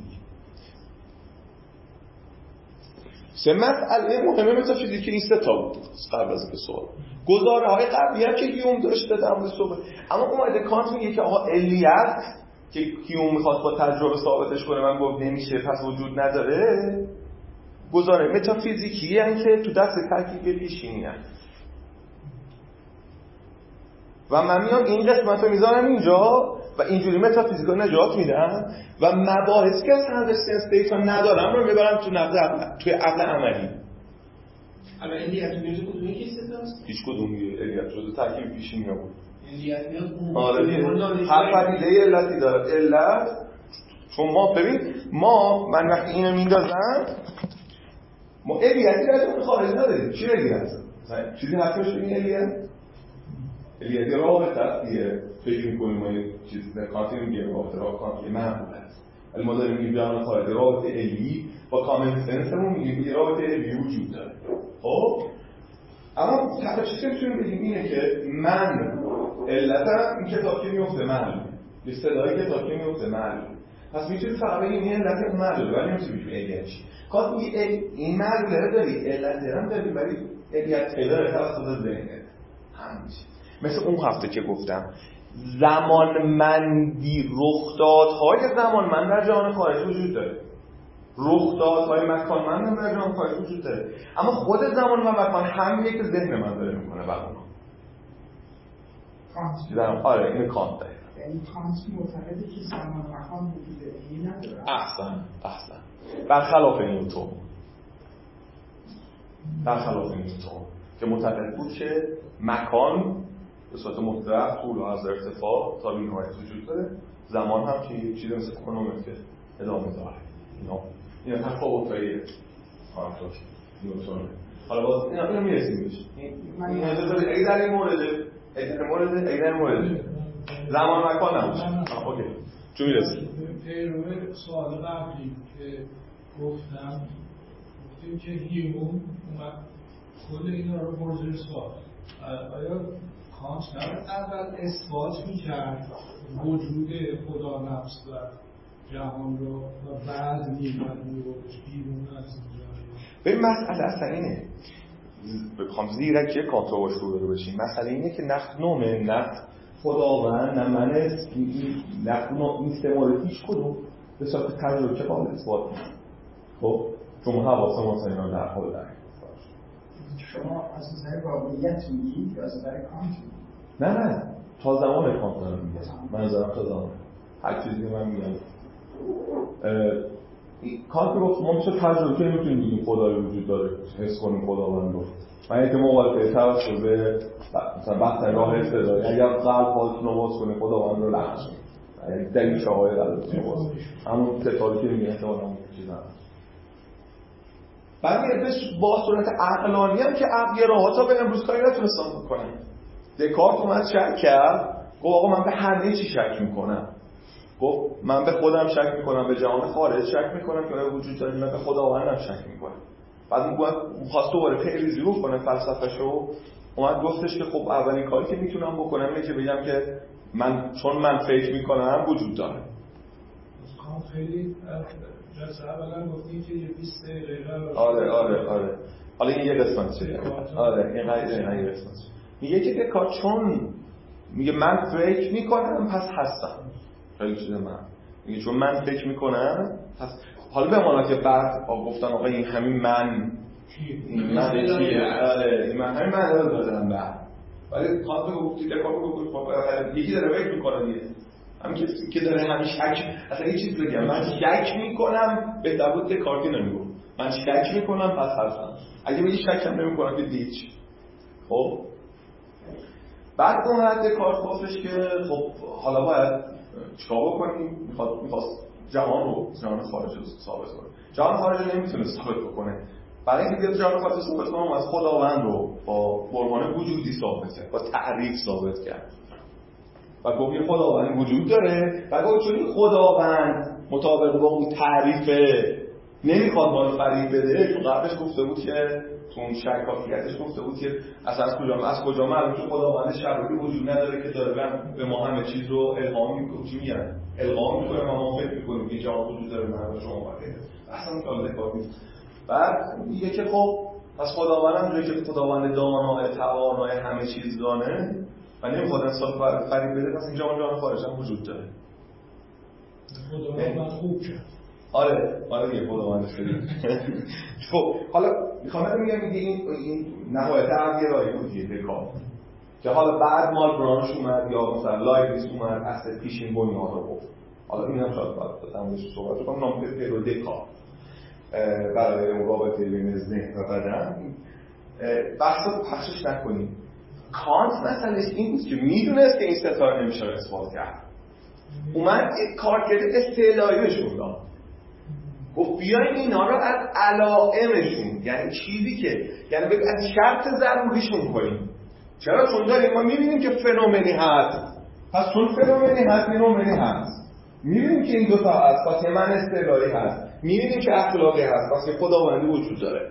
سه مسئله مهم متافیزیک این سه تا بود قبل از اینکه سوال گزاره های قبلی هم که هیوم داشته در مورد صحبت. اما اومده کانت میگه که آقا علیت که هیوم میخواد با تجربه ثابتش کنه من گفت نمیشه پس وجود نداره، گزاره متافیزیکی هستن که تو دست ترکیب پیشینی هست. و من میام این قسمت رو میذارم اینجا و اینجوری متافیزیک رو نجات میدم و مباحثی که از سنس دیتا ندارم رو میبرم تو نقد عقل، توی عقل عملی. الان علیت میاد کدوم یکی استاست؟ هیچ کدوم دیگه علیت جزء ترکیب پیشینی بود. علیت میاد اون. آره دیگه. هر پدیده علتی داره. علت چون ما ببین من وقتی اینو میندازم ما علیتی از اون خارج نداریم. چی علیت؟ مثلا چیزی هستش این علیت؟ علیت رابطه است دیگه. فکر می‌کنیم ما یه چیز کانتی میگه رابطه را کانتی معقول است. ولی ما داریم میگیم بیان خارج رابطه علی با کامن سنسمون میگیم یه رابطه علی وجود داره. خب اما تنها چیزی که میتونیم بگیم اینه که من علتم این کتاب که میفته معلومه، یه صدایی کتاب که میفته معلومه. پس میتونیم فقط بگیم این علت اون معلومه ولی نمیتونیم بگیم علیت چی. کات میگه این معلومه داری علت هم داری ولی علیت پیدا توسط ذهنت همین میشه. مثل اون هفته که گفتم زمانمندی رخدادهای زمانمند در جهان خارج وجود داره، رخدادهای مکانمند در جهان خارج وجود داره، اما خود زمان و مکان همینه که ذهن من داره میکنه بر اونا. کانت. آره این کانت داره. یعنی کانت معتقده که زمان و مکان وجود داره نداره. احسن. برخلاف نیوتن که معتقد بود که مکان به صورت مطلق طول و از ارتفاع تا بی‌نهایت وجود داره، زمان هم که یک چیز مثل کرونومتر ادامه داره. اینا تفاوت‌های کانت و نیوتن. حالا باز اینا میرسیم بهش. این اجازه اگه در این مورد زمان مکان نباشه. اوکی. چون میرسیم. پیرو سوال قبلی که گفتیم که هیوم اومد خود اینا رو برد زیر سوال. آیا کانت نباید اول اثبات میکرد وجود خدا نفس و جهان رو و بعد میبردش بیرون از اینجا؟ ببین مسئله اصلا اینه، بخوام زیرکی کانت رو باش رو بشیم، مسئله اینه که نقد نومه، نقد خداوند، نه من نقد این استعمال هیچ کدوم به صورت تجربه که قابل اثبات نیست. خب چون حواس ما اینا در حال درک. شما از نظر واقعیت میگید یا از نظر کانت میگید؟ نه تا زمان کانت دارم میگم. منظورم تا زمان هر چیزی من میگم. کانت گفت ما میشه تجربه که نمیتونیم بگیم خدایی وجود داره، حس کنیم خداوند رو. من اینکه مقالطه توسط به مثلا بحث راه استدلالی اگر قلب حالتون رو باز کنه خداوند رو لغو کنید، یعنی دلیل شواهد قلبتون رو باز کنید، همون کتابی که میگه احتمالاً اون چیزا بعد میگه با صورت عقلانی هم که یه راهاتا به امروز کاری نتونستم بکنم. دکارت اومد شک کرد، گفت آقا من به همه چی شک میکنم. گفت من به خودم شک میکنم، به جهان خارج شک میکنم که وجود داره، من به خداوندم شک میکنم. بعد خواست دوباره پیریزی رو کنه فلسفه‌شو، اومد گفتش که خب اولین کاری که میتونم بکنم اینه که بگم که چون من فکر میکنم وجود داره. خیلی جلسه اولا گفتیم که یه 20 دقیقه آره حالا این یه قسمتشه. آره این یه قسمتشه. میگه که کار چون میگه من فکر میکنم پس هستم. خیلی چیزه میگه چون من فکر میکنم پس حالا به مانا که بعد گفتن آقا این همین من چیه؟ آره این من همین من رو دادم بعد. ولی کانت گفتی که کانت گفت یکی داره فکر میکنه دیگه. همین کسی که داره همین شک، اصلا یه چیز بگم من شک میکنم بهتر بود دکارت نمیگفت من شک میکنم پس هستم. اگه بگی شک هم نمیکنم که دیچ. خب بعد اون دکارت گفتش که خب حالا باید چیکار بکنیم؟ میخواست جهان خارج رو ثابت کنه. جهان خارج رو نمیتونه ثابت بکنه. برای اینکه بیاد جهان خارج رو ثابت کنه از خداوند رو با برهان وجودی ثابت کرد، با تعریف ثابت کرد. و گفت یه خداوند وجود داره و گفت چون این خداوند مطابق با اون تعریفه نمیخواد ما رو فریب بده. تو قبلش گفته بود که تو اون شکافیتش گفته بود که از کجا معلومه که خداوند شرعی وجود نداره که داره به ما همه چیز رو الهام میکنه. چی میگن؟ الهام میکنه و ما فکر میکنیم که جهان وجود داره من شما وقته. اصلا کار دکارت نیست. بعد میگه که خب پس خداوند اونجایی که خداوند دانای توانای همه چیز دانه و نمیخواد انسان فریب بده، پس اینجا جهان خارج هم وجود داره. خداوند خوب کرد. آره دیگه خداوند شدی. خب حالا میخوام میگم این نهایت عقلگرایی بود دیگه دکارت که حالا بعد مال برانش اومد یا مثلا لایبنیتس اومد اصل پیشین بنیاد رو گفت. حالا این هم شاید باید تمامش صحبت کنم. نام پیرو دکارت برای اون رابطه بین ذهن و بدن بحث رو پخشش نکنیم. کانت مسئلهش این بود که میدونست که این ستاره نمیشه اثبات کرد، اومد کارکرد استعلایی بهشون داد، گفت بیاین اینا رو از علائمشون، یعنی چیزی که یعنی از شرط ضروریشون کنیم. چرا؟ چون داریم ما میبینیم که فنومنی هست، پس چون فنومنی هست میبینیم که این دوتا هست، پس من استعلایی هست، میبینیم که اخلاقی هست، پس که خداوندی وجود داره.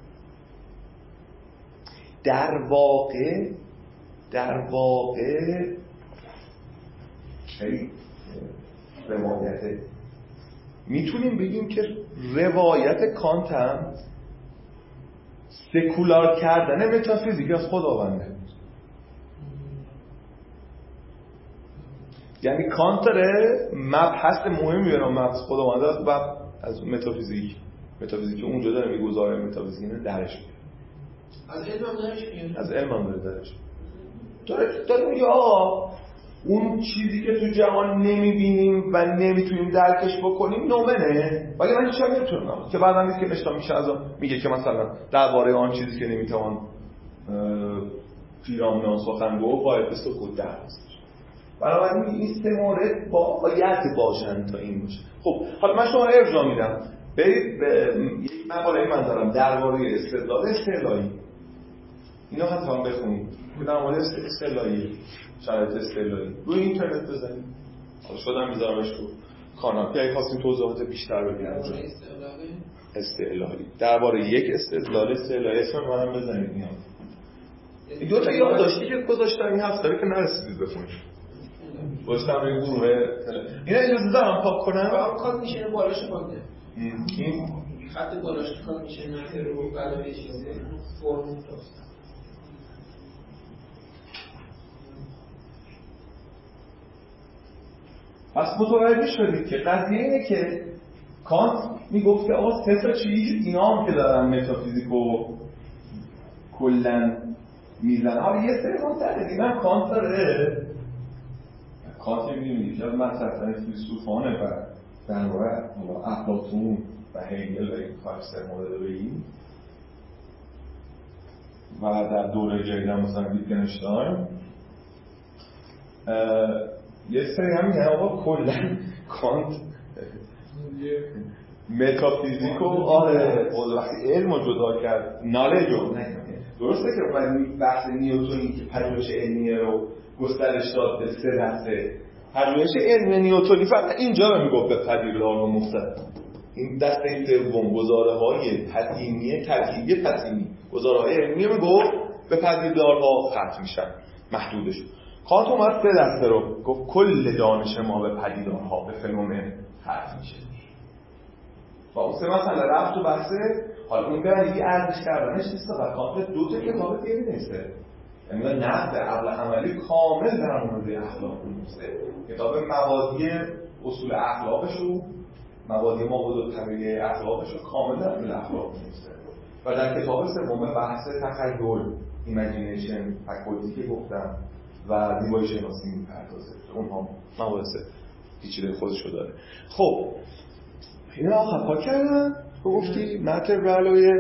در واقع خیلی روایته میتونیم بگیم که روایت کانت هم سکولار کردن متافیزیک از خداونده. یعنی کانت داره مبحث مهمی رو مبحث خداونده از متافیزیک اونجا داره میگذاره، متافیزیک اینه درش میاره، از علم هم داره درش داره میگه آقا اون چیزی که تو جهان نمیبینیم و نمیتونیم درکش بکنیم نومنه، ولی من هیچ نمیتونم که بعدا نیست که اشتباه میشه. از میگه که مثلا درباره آن چیزی که نمیتوان پیرامون سخن گفت باید به سکوت درست. بنابراین این سه مورد باید باشن تا این باشه. خب حالا من شما ارجاع میدم. برید به یک مقاله من دارم درباره استدلال استعلایی، اینا حتما بخونید که در مورد استعلایی، شرایط استعلایی روی اینترنت بزنید. شدم میذارمش رو کانال که اگه خواستین توضیحات بیشتر بگیرید استعلایی درباره یک استدلال استعلایی اسم منم بزنید. اینا دو تا یادداشتی که گذاشتم این هفته که نرسیدید بخونید. گذاشتم روی گروه اینا اجازه دارم پاک کنم؟ پاک میشه بالاش پاک نه. این خط بالاش پاک میشه نه رو قلمه چیزه فرم درست. پس متوجه شدید که قضیه اینه که کانت میگفت که آقا سه تا چیز اینا هم که دارن متافیزیکو کلا میزنن. حالا یه سری منطقه دیگه هم کانت داره. کانت میبینید که مطرح فیلسوفانه و در واقع افلاطون و هگل و این کارستر مورد بگیم و در دوره جدید هم مثلا ویتگنشتاین یه سری هم میگن آقا کلا کانت متافیزیکو وقتی علم رو جدا کرد نالج رو درسته که بحث نیوتونی که پژوهش علمیه رو گسترش داد به 3 دسته. پژوهش علمی نیوتونی فقط اینجا رو میگفت به پدیدار و مختلف. این دسته سوم گزاره‌های پدیمی ترکیبی پدیمی گزاره‌های علمی میگفت به پدیدارها ختم میشن محدودش. کانت اومد 3 دسته رو گفت کل دانش ما به پدیدارها به فنومن ختم میشه. و اون 3 مسئله رفت تو بحث حالا اون برای ارزش کردنش نیست و کانت 2 تا کتاب دیگه نوشته. یعنی نقد عقل عملی کامل در مورد اخلاق نوشته. کتاب مبادی اصول اخلاقش رو مبادی مواد و طبیعی اخلاقش رو کامل در مورد اخلاق نوشته. و در کتاب سوم بحث تخیل ایمیجینیشن فکولتی که گفتم و زیبایی شناسی میپردازه. اونها مباحث پیچیده خودشو داره. خب اینا خطا کردن تو گفتی متر برای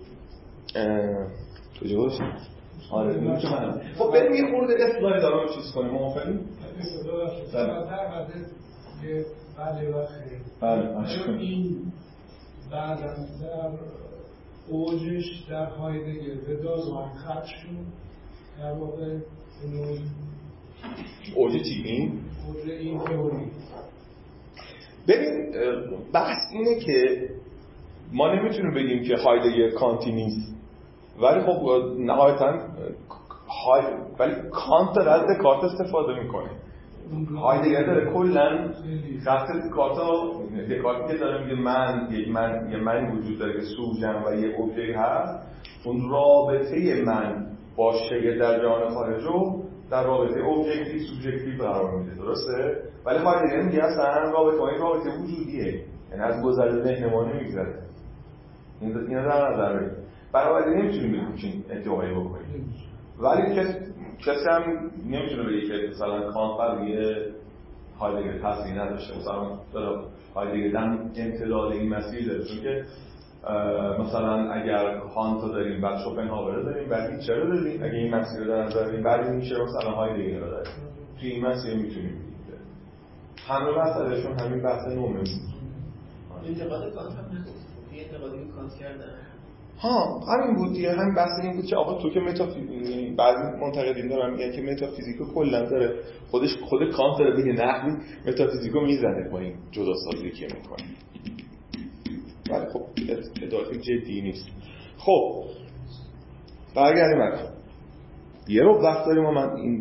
کجا باشه؟ آره میگم منم. خب بریم یه خورده اصلاحی دارم چیز کنیم موافقی؟ در حد که بله و خیر. بله این بعداً در اوجش در هایدگر به دازمان خط شد در واقع اوج چی این؟ اوج این تئوری. ببین بحث اینه که ما نمیتونیم بگیم که هایدگر کانتی نیست ولی خب نهایتاً ولی کانت داره از دکارت استفاده میکنه. هایدگر داره کلاً خط دکارتی که داره میگه یه منی وجود داره که سوژن و یه اوبژکتی هست. اون رابطه من با شی در جهان خارج رو در رابطه اوبژکتیو سوبژکتیو قرار میده. درسته؟ ولی هایدگر میگه اصلا رابطه وجودیه، یعنی از گذر ذهن ما نمیگذره. اینا در نظر بگیر. بنابراین نمیتونیم بگیم چنین ادعایی بکنیم. ولی کسی هم نمیتونه بگه که مثلا کانت برای هایدگر تاثیر نداشته. مثلا هایدگر دم امتداد این مسیر داره، چون که مثلا اگر کانت رو داریم بعد شوپنهاور رو داریم بعد نیچه رو داریم، اگه این مسیر رو در نظر بگیریم بعد نیچه رو مثلا هایدگر رو داریم. توی این مسیر میتونیم بگیم همه مسئلهشون همین بحث نومه. انتقاد کانت هم هست. یه انتقادی که کانت کردن همین بود دیگه. همین بحث این بود که آقا تو که بعضی منتقدین دارن میگن که متافیزیکو کلا داره خود کانت داره بگه نحوی متافیزیکو میزنه با این جداسازی که میکنه. ولی خب ادعای جدی نیست. خب برگردیم عقب. یه رو وقت داریم و من این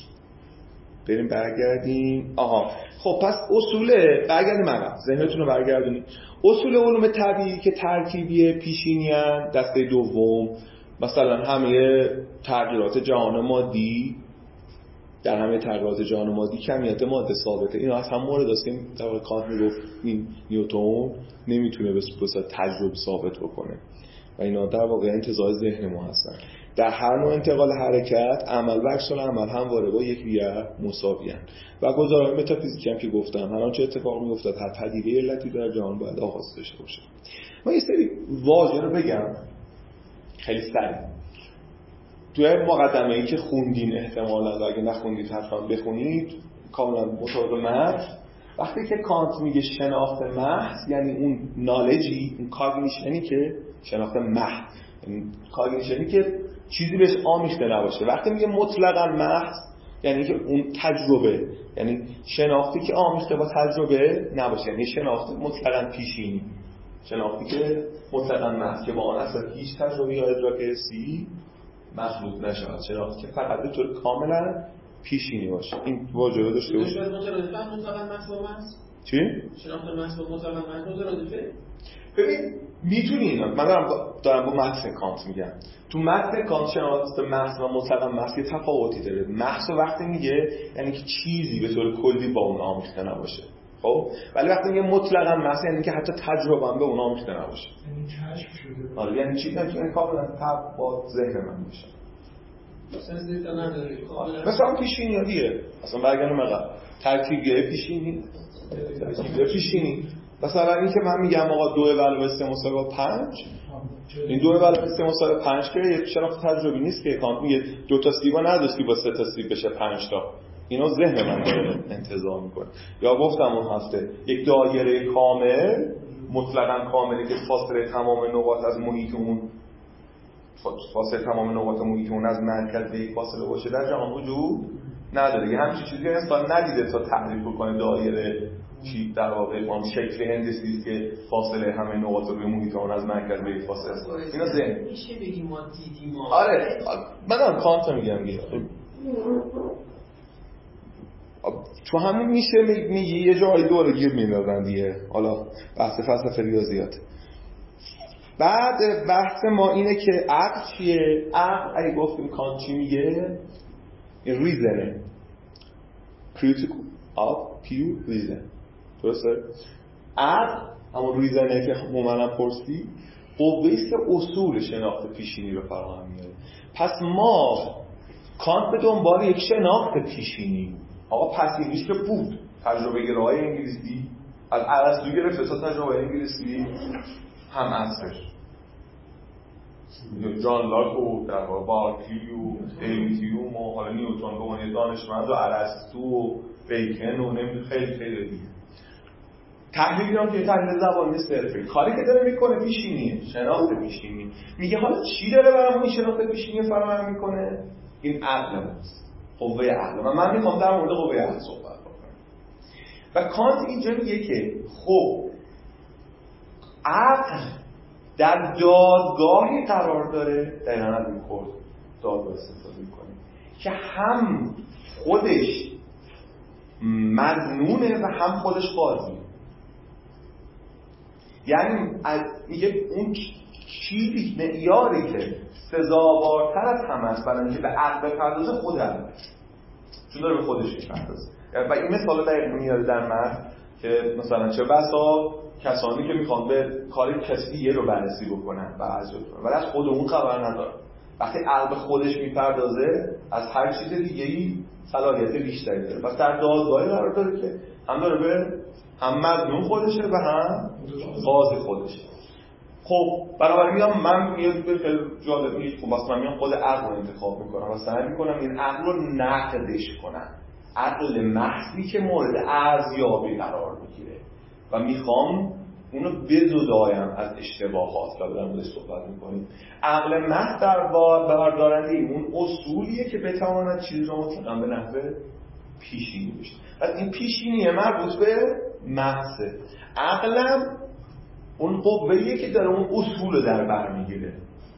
بریم برگردیم. خب پس برگردیم عقب. ذهنتون رو برگردونید. اصول علوم طبیعی که ترکیبی پیشینی ان دسته دوم، مثلا همه تغییرات جهان مادی، در همه تغییرات جهان مادی کمیت ماده ثابته. اینا از هم مورد است که در واقع کانت میگفت این نیوتن نمیتونه به صورت تجربی ثابت بکنه و اینا در واقع انتزاع ذهن ما هستن. در هر نوع انتقال حرکت عمل و عکس العمل همواره با یکدیگر مساویان و گزاره‌های متافیزیکی هم که گفتم هر آنچه اتفاق میافتد هر پدیده علتی در جهان باید آغاز داشته باشه. من یه سری واژه رو بگم خیلی سریع. توی مقدمه‌ای که خوندین احتمالاً اگه نخوندید حتما بخونید کاملا مطابق متن وقتی که کانت میگه شناخت محض یعنی اون نالجی، اون کاگنیشنی که شناخت محض، یعنی کاگنیشنی که چیزی بهش آمیخته نباشه. وقتی میگه مطلقاً محض یعنی که اون تجربه، یعنی شناختی که آمیخته با تجربه نباشه، یعنی شناخت مطلقاً پیشینی، شناختی که مطلقاً محض که با آن اصلا هیچ تجربه یا ادراک حسی مخلوط نشود، شناختی که فقط به طور کاملاً پیشینی باشه. این واژه داشته باشه. مطلقاً محض با محض چی؟ شناخت محض با مطلقاً محض مترادفه؟ ببین میتونی اینا، من دارم با متن کانت میگم. تو متن کانت شناخت محض و مطلقاً محض یه تفاوتی داره. محض وقتی میگه یعنی که چیزی به طور کلی با اون آمیخته نباشه، خب، ولی وقتی میگه مطلقاً محض یعنی که حتی تجربه هم به اون آمیخته نباشه. یعنی کشف شده. آره، یعنی چیزی که کاملا تب با ذهن من باشه. مثلا پیشینیه اصلا برگردم عقب، ترکیبیه پیشینی، مثلا این که من میگم آقا 2+3=5، این 2+3=5 که یه شناخت تجربی نیست که کانت میگه 2 تا سیب نداشتی با 3 تا سیب بشه 5 تا. اینو ذهن من داره انتزاع میکنه. یا گفتم اون هفته یک دایره کامل، مطلقاً کاملی که فاصله تمام نقاط از محیط اون، فاصله تمام نقاط محیط اون از مرکز به یک فاصله باشه در جهان وجود نداره. یه همچین چیزی انسان ندیده تا تعریف کنه دایره چی در واقع اون شکل هندسی که فاصله همه نقاط رو به محیط اون از مرکز به یک فاصله است. اینا ذهن میشه بگیم ما دیدیم. آره من کانت میگم تو همون میشه میگی یه جایی دوره گیر میندازن دیگه. حالا بحث فلسفه ریاضیات. بعد بحث ما اینه که عقل چیه؟ عقل اگه گفتیم کانت چی میگه؟ ریزنه، critical of pure reason. درسته؟ عقل همون ریزنه که منم پرسی قوه‌ایست که اصول شناخت پیشینی رو فراهم میاره. پس ما کانت به دنبال یک شناخت پیشینی. آقا پسیویش که بود تجربه گرای انگلیسی از ارسطو گرفته تا تجربه انگلیسی هم عصرش، جان لاک و در واقع بارکلی و لیتیوم و حالا نیوتن به عنوان دانشمند و ارسطو و بیکن و نمیدونم خیلی دیگه. تحلیلی هم که تحلیل زبانی صرفه. کاری که داره میکنه پیشینیه، شناخت پیشینی. میگه حالا چی داره برامون این شناخت پیشینی فراهم میکنه؟ این عقل ماست، قوه عقل. و من میخوام در مورد قوه عقل صحبت بکنم. و کانت اینجا میگه که خب عقل در دادگاهی قرار داره، دقیقاً از این خورد دادگاه استفاده میکنه که هم خودش مظنونه و هم خودش قاضیه. یعنی میگه اون چیزی معیاری که سزاوارتر از همه است برای اینکه به عقل بپردازه خود عقل، چون داره به خودش میپردازه. و این مثال دقیق میاره در متن که مثلا چه بسا کسانی که میخوان به کار کسی دیگه رو بررسی بکنن ولی از خود اون خبر ندارن. وقتی عقل خودش میپردازه از هر چیز دیگه‌ای صلاحیت بیشتری داره. پس در دادگاهی قرار داره که هم داره به هم مظنون خودشه و هم قاضی خودشه. خب بنابراین میام من یه خیلی جالب نیست، خب مثلا میام خود عقل رو انتخاب میکنم و سعی میکنم این عقل رو نقدش کنم، عقل محضی که مورد ارزیابی قرار میگیره و میخوام اونو بزدایم از اشتباهات که در موردش صحبت میکنیم. عقل محض در بردارنده اون اصولیه که بتواند چیز رو مطلقاً به نحو پیشینی بشه. پس این پیشینی مربوط به محضه. عقلم اون قوه‌ایه که داره اون اصول رو در بر میگیره.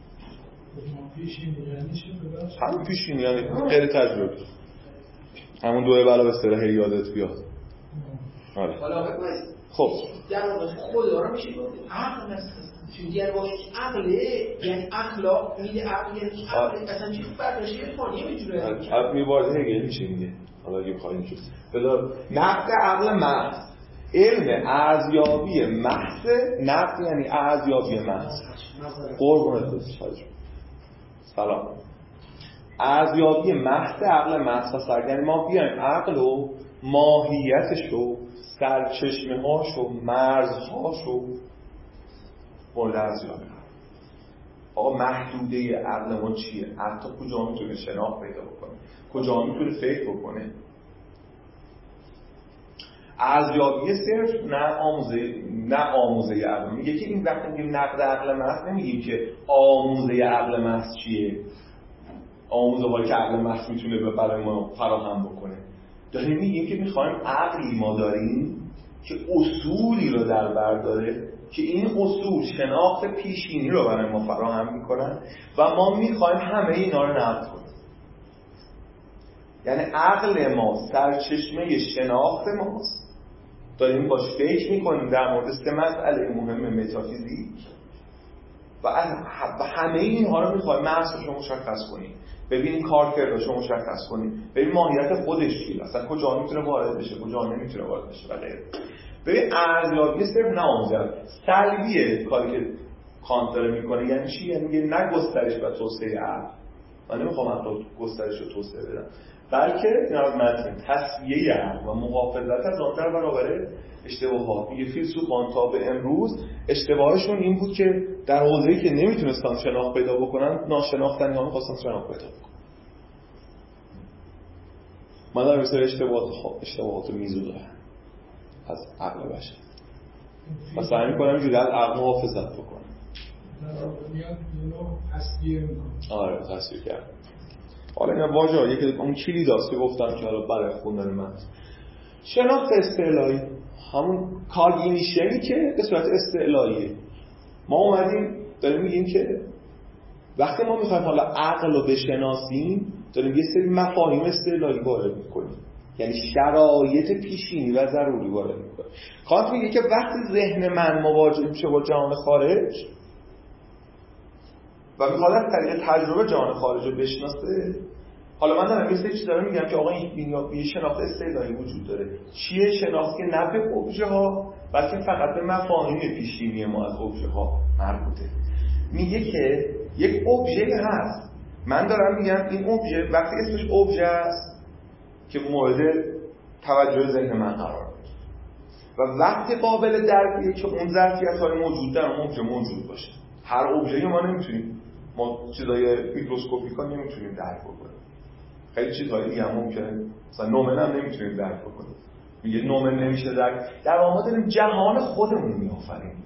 همون پیشینی یعنی غیر تجربه، همون 2+3 یادت بیاد. آره. خب در واقع خدا رو میشه گفت عقل است. چون در واقع عقله یعنی اخلاق میده، عقل یعنی عقل اصلا چیزی برداشت عرفانی میجوره. عقل میوارد هگل میشه دیگه. حالا اگه بخوایم چیز بلا نقد عقل محض، علم ارزیابی محض. نقد یعنی ارزیابی محض. قربونت برم. سلام. ارزیابی محض عقل محض است. یعنی ما بیایم عقل و ماهیتش رو، سرچشمه هاش و مرزهاش رو مورد ارزیابی کنیم. آقا محدوده عقل ما چیه؟ عقل تا کجا میتونه شناخت پیدا بکنه؟ کجا میتونه فکر بکنه؟ ارزیابی صرف نه آموزه عقل. میگه که این وقتی میگیم نقد عقل محض نمیگیم که آموزه عقل محض چیه، آموزه‌هایی که عقل محض میتونه برای ما فراهم بکنه. داریم میگیم که میخوایم عقلی ما داریم که اصولی رو در بر داره که این اصول شناخت پیشینی رو برای ما فراهم میکنن و ما میخوایم همه اینا رو نقد کنیم. یعنی عقل ما سرچشمه شناخت ماست، داریم باش فکر میکنیم در مورد 3 مسئله مهم متافیزیک و همه اینها رو میخوایم مغزش رو مشخص کنیم، ببینیم کارکردش رو مشخص کنیم، ببینیم ماهیت خودش چیه، اصلا کجا میتونه وارد بشه، کجا نمیتونه وارد بشه و غیره. ببین ارزیابی صرف ناموزه سلبیه کاری که کانت داره میکنه. یعنی چی؟ یعنی میگه نه گسترش و توسعه عقل، من نمیخوام عقل گسترش و توسعه بدم، بلکه این از متن تصفیه عقل و محافظت از آن در برابر اشتباهات. میگه فیلسوفان تا به امروز اشتباهشون این بود که در حوزه‌ای که نمیتونستن شناخت پیدا بکنن، ناشناختنی‌ها رو خواستن شناخت پیدا بکنن. من دارم مثل اشتباهات میزونه از عقل بشر و سعی میکنم اینجوری از عقل محافظت بکنم. میاد اینو تصویر میکنم. آره تصویر کرد. حالا اینا واژه‌ای که اون کلیداست که گفتم که حالا برای خوندن من. شناخت استعلایی همون کاگنیشنی که به صورت استعلاییه. ما اومدیم داریم میگیم که وقتی ما میخوایم حالا عقل رو بشناسیم داریم یه سری مفاهیم استعلایی وارد میکنیم، یعنی شرایط پیشینی و ضروری وارد میکنه. کانت میگه که وقتی ذهن من مواجه میشه با جهان خارج و میخواد از طریق تجربه جهان خارج رو بشناسه، حالا من دارم یه سری چیز دارم میگم که آقا این شناخت استعلایی وجود داره. چیه شناخت که نه به ابژه ها بلکه فقط به مفاهیم پیشینی ما از ابژه ها مربوطه. میگه که یک ابژه هست، من دارم میگم این ابژه وقتی اسمش ابژه است که مورد توجه ذهن من قرار میگیره و وقتی قابل درکیه که اون ظرفیت‌های موجود در اون ابژه موجود باشه. هر ابژه‌ای ما نمیتونیم، ما چیزای میکروسکوپیکا نمیتونیم درک بکنیم، خیلی چیزهای دیگه هم ممکنه، مثلا نومن هم نمیتونیم درک بکنیم. میگه نومن نمیشه درک، در واقع ما داریم جهان خودمون میآفرینیم.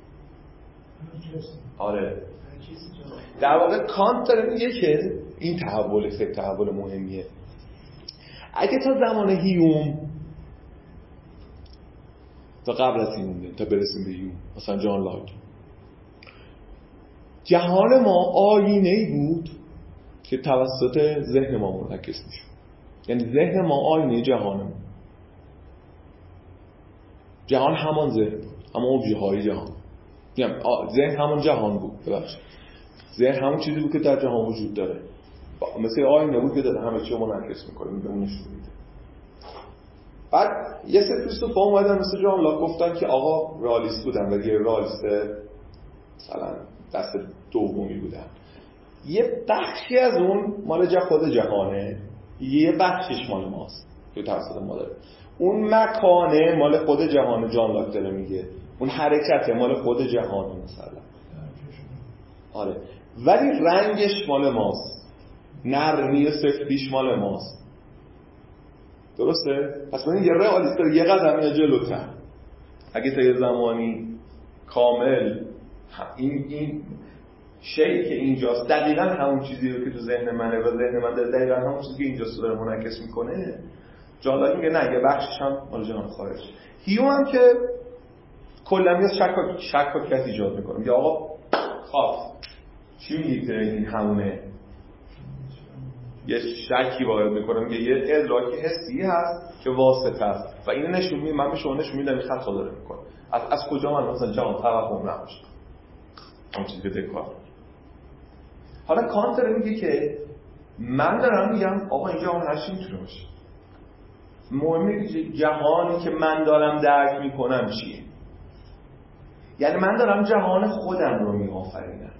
آره در واقع کانت داره میگه که این تحول خیلی تحول مهمیه. اگه تا زمان هیوم، تا قبل از هیوم تا برسیم به هیوم، مثلا جان لاک، جهان ما آینه‌ای بود که توسط ذهن ما منعکس میشه. یعنی ذهن ما آینه جهانه، جهان همان ذهن بود، اما ابژه های جهان، یعنی ذهن همون جهان بود. ببخشید ذهن همون چیزی بود که در جهان وجود داره، مثل آینه بود که داره همه چی رو منعکس میکنه، به اون نشون میده. بعد یه سری فیلسوفا اومدن مثل جان لاک گفتن که آقا رئالیست بودن و یه رئالیست مثلا دست دومی بودن، یه بخشی از اون مال خود جهانه، یه بخشش مال ماست که توسط ما داره. اون مکانه مال خود جهانه، جان لاک داره میگه اون حرکت مال خود جهانه مثلا. آره ولی رنگش مال ماست، نرمی و سفتیش مال ماست. درسته؟ پس من یه رئالیست داره یه قدم یا جلوتر. اگه تا یه زمانی کامل این شیء که اینجاست دقیقاً همون چیزی رو که تو ذهن منه و ذهن من دقیقاً همون چیزی که اینجاست داره منعکس میکنه، جالب میگه نه یه بخشش هم مال جهان خارج. هیوم هم که کلا میاد شکاکیت ایجاد میکنه، میگه آقا خب چی میگه این همونه، یه شکی وارد میکنه، میگه یه ادراک حسی هست که واسطه است و اینو نشون میده، من به شما نشون میدم این خطا داره میکنه. از کجا من مثلا جهان توهم نباشه، اون چیزی که دکارت. حالا کانت داره میگه که من دارم میگم آقا این جهان هر چی میتونه باشه، مهمه جهانی که من دارم درک میکنم چیه. یعنی من دارم جهان خودم رو میآفرینم.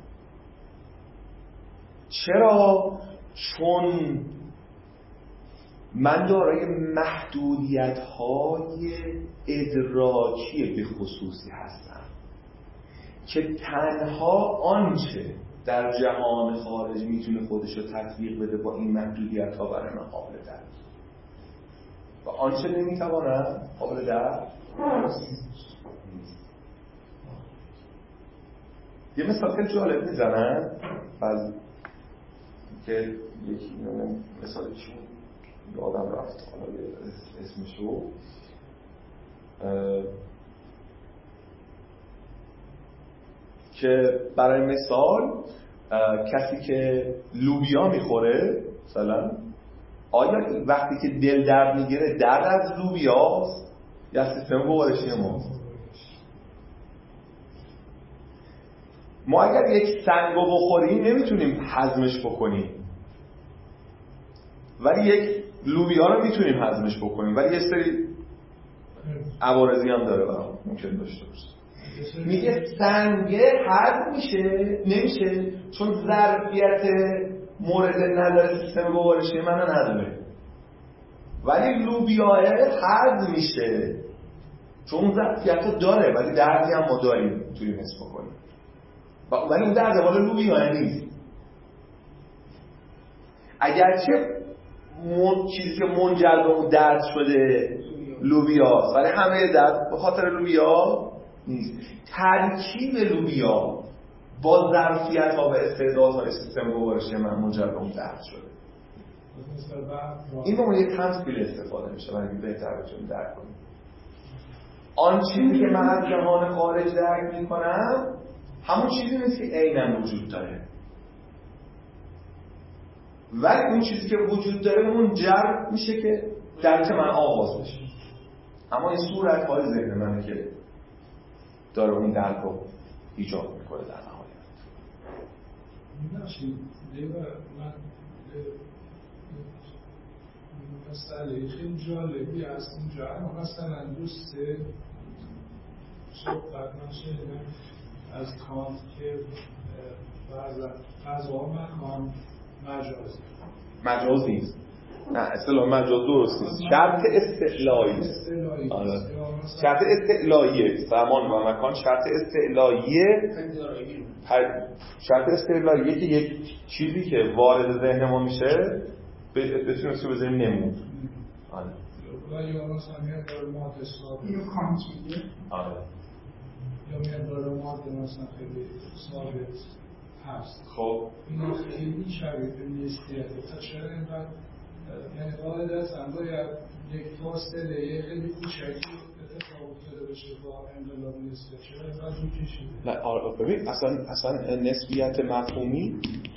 چرا؟ چون من دارای محدودیت‌های ادراکی به خصوصی هستم که تنها آنچه در جهان خارج میتونه خودش رو تطبیق بده با این محدودیت‌ها برای من قابل درک. و آنچه نمیتواند قابل درک نیست. یه مثال خیلی جالب میزنن از که یکی مثال چی یادم رفت حالا اسمشو، که برای مثال کسی که لوبیا میخوره مثلا، آیا وقتی که دل درد میگیره درد از لوبیاست یا سیستم گوارشی ما اگر یک سنگو بخوریم نمیتونیم هضمش بکنیم، ولی یک لوبیا رو میتونیم هضمش بکنیم، ولی یه سری عوارضی هم داره برام ممکن داشته باشه. میگه سنگه هضم میشه نمیشه چون ظرفیت مورد نظر سیستم گوارشی منو نداره، ولی لوبیا هضم میشه چون ظرفیت داره، ولی دردی هم ما داریم میتونیم حس بکنیم، ولی اون درد مال لوبیا نیست. اگرچه چیزی که منجر به اون درد شده لوبیا، ولی همه درد به خاطر لوبیا نیست. ترکیب لوبیا با ظرفیت ها و استعدادهای سیستم گوارشی من منجر به اون درد شده. این به یک تمثیل استفاده میشه برای اینکه بهتر بتونیم درک کنیم. آن چیزی که من از جهان خارج درک میکنم همون چیزی نیست که عیناً وجود داره، ولی اون چیزی که وجود داره اون جر میشه که درک من آغاز بشه. اما این صورت های ذهن منه که داره اون درک رو ایجاد میکنه در نهایت. نشید من مسئله خیلی جالبی از اینجا، اما مثلا دوسته صحبت نشده از کانت که بعضا فضا مکان مجاز نیست. نه اصطلاح مجاز درست نیست. شرط استعلایی است. شرط استعلاییه. زمان و مکان شرط استعلاییه. شرط استعلاییه که یک چیزی که وارد ذهن ما میشه بتونیم اسمش بزنیم نمود. آره. و یا مثلا مقدار ماده ثابت. اینو کانتیه. آره. یا مقدار ماده مثلا خیلی ثابت هست. خب اینا خیلی شبیه به نسبیت. تا چرا اینقدر یعنی قاعدتاً باید یک فاصله خیلی کوچکی اتفاق افتاده بشه با انقلاب نسبیت. چرا اینقدر طول کشیده؟ نه آره ببین اصلا نسبیت مفهومی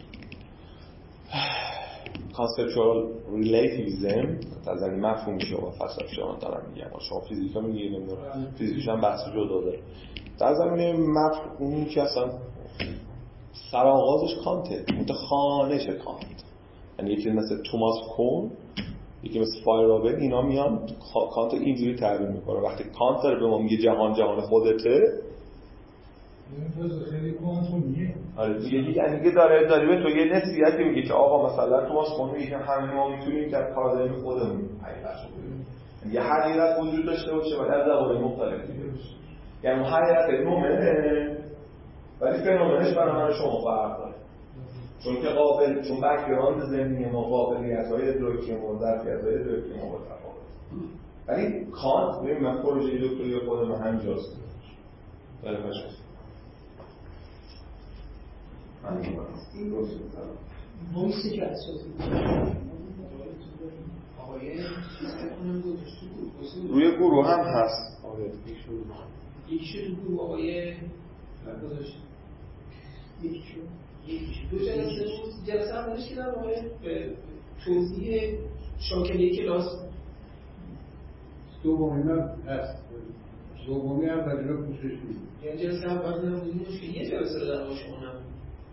کانسپچوال ریلیتیویسم از این مفهوم شما فلسفه شما دارم میگم، شما فیزیکا میگید نمیدونم فیزیکش هم بحث جدا داره. در زمینه مفهومی که اصلا سرآغازش کانته، متخانش کانت، یعنی یکی مثل توماس کون، یکی مثل فایرابل، اینا میان کانت اینجوری تعبیر میکنه. وقتی کانت داره به ما میگه جهان خودته، خیلی کوانتومیه. آره دیگه یعنی داره به تو یه نسبیتی میگه که آقا مثلا توماس کون میگه همه ما میتونیم که پارادایم خودمون حقیقتشو ببینیم، یه حقیقت وجود داشته باشه ولی از زوایای مختلفی باشه. یعنی حقیقت نومنه ولی فنومنش برای من شما فرق داره، چون بک‌گراند ذهنی ما قابلیت‌های ادراکی ما ظرفیت‌های ادراکی ما متفاوته. ولی کانت ببین من پروژه دکتری خودم همینجاست. بله باشه. این وایس جلساتی آقای سیستم گذاشته بود روی گروه هم هست. یکیشو تو گروه آقای گذاشته، یکیشو دو جلسه هم نوشت کردم آقای توضیح شاکله کلاس. دومی هم هست، دومی هم ولی رو پوشش میدید. یعنی جلسه هم باید نمودیمش که یه جلسه رو در آقای شما نمود.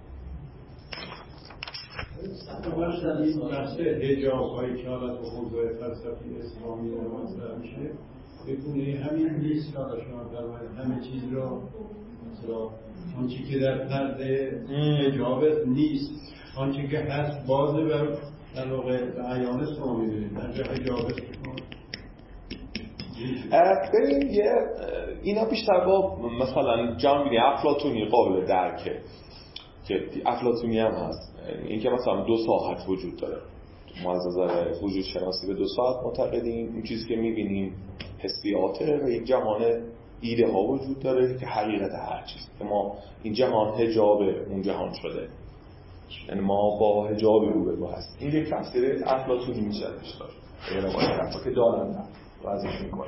این بحث حجاب هایی که حالت و موضوع فلسفی اسلامی رو مطرح میشه بکنه همین نیست که شما در همه چیز رو مثلا آنچه که در پرده حجابت نیست، آنچه که هست بازه و در واقع به عیان شما میبینید در جا حجابت ببین اینا بیشتر با مثلا جانبی افلاطونی قابل درکه که افلاطونی هم هست، این که مثلا دو ساحت وجود داره، ما از نظر وجود شناسی به 2 ساعت معتقدیم. اون چیزی که می‌بینیم حسیاته و یک جهان ایده ها وجود داره که حقیقت هر چیز، که ما این جهان حجاب اون جهان شده، یعنی ما با حجاب روبرو هستیم. این یک تفسیر افلاطونی میشه ازش داشت، یعنی با این حرفا که دارن وضعش میکنه.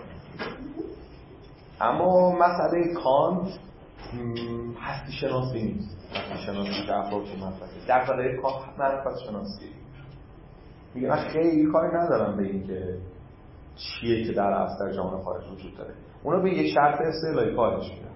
اما مسئله کانت هستی شناسی نیست. هستی شناسی که افلاطون مطرحه، در واقع کانت معرفت شناسی. میگه من خیلی کاری ندارم به این که چیه که در اصل در جهان خارج وجود داره، اونو به یک شرط استعلایی کارش میدن.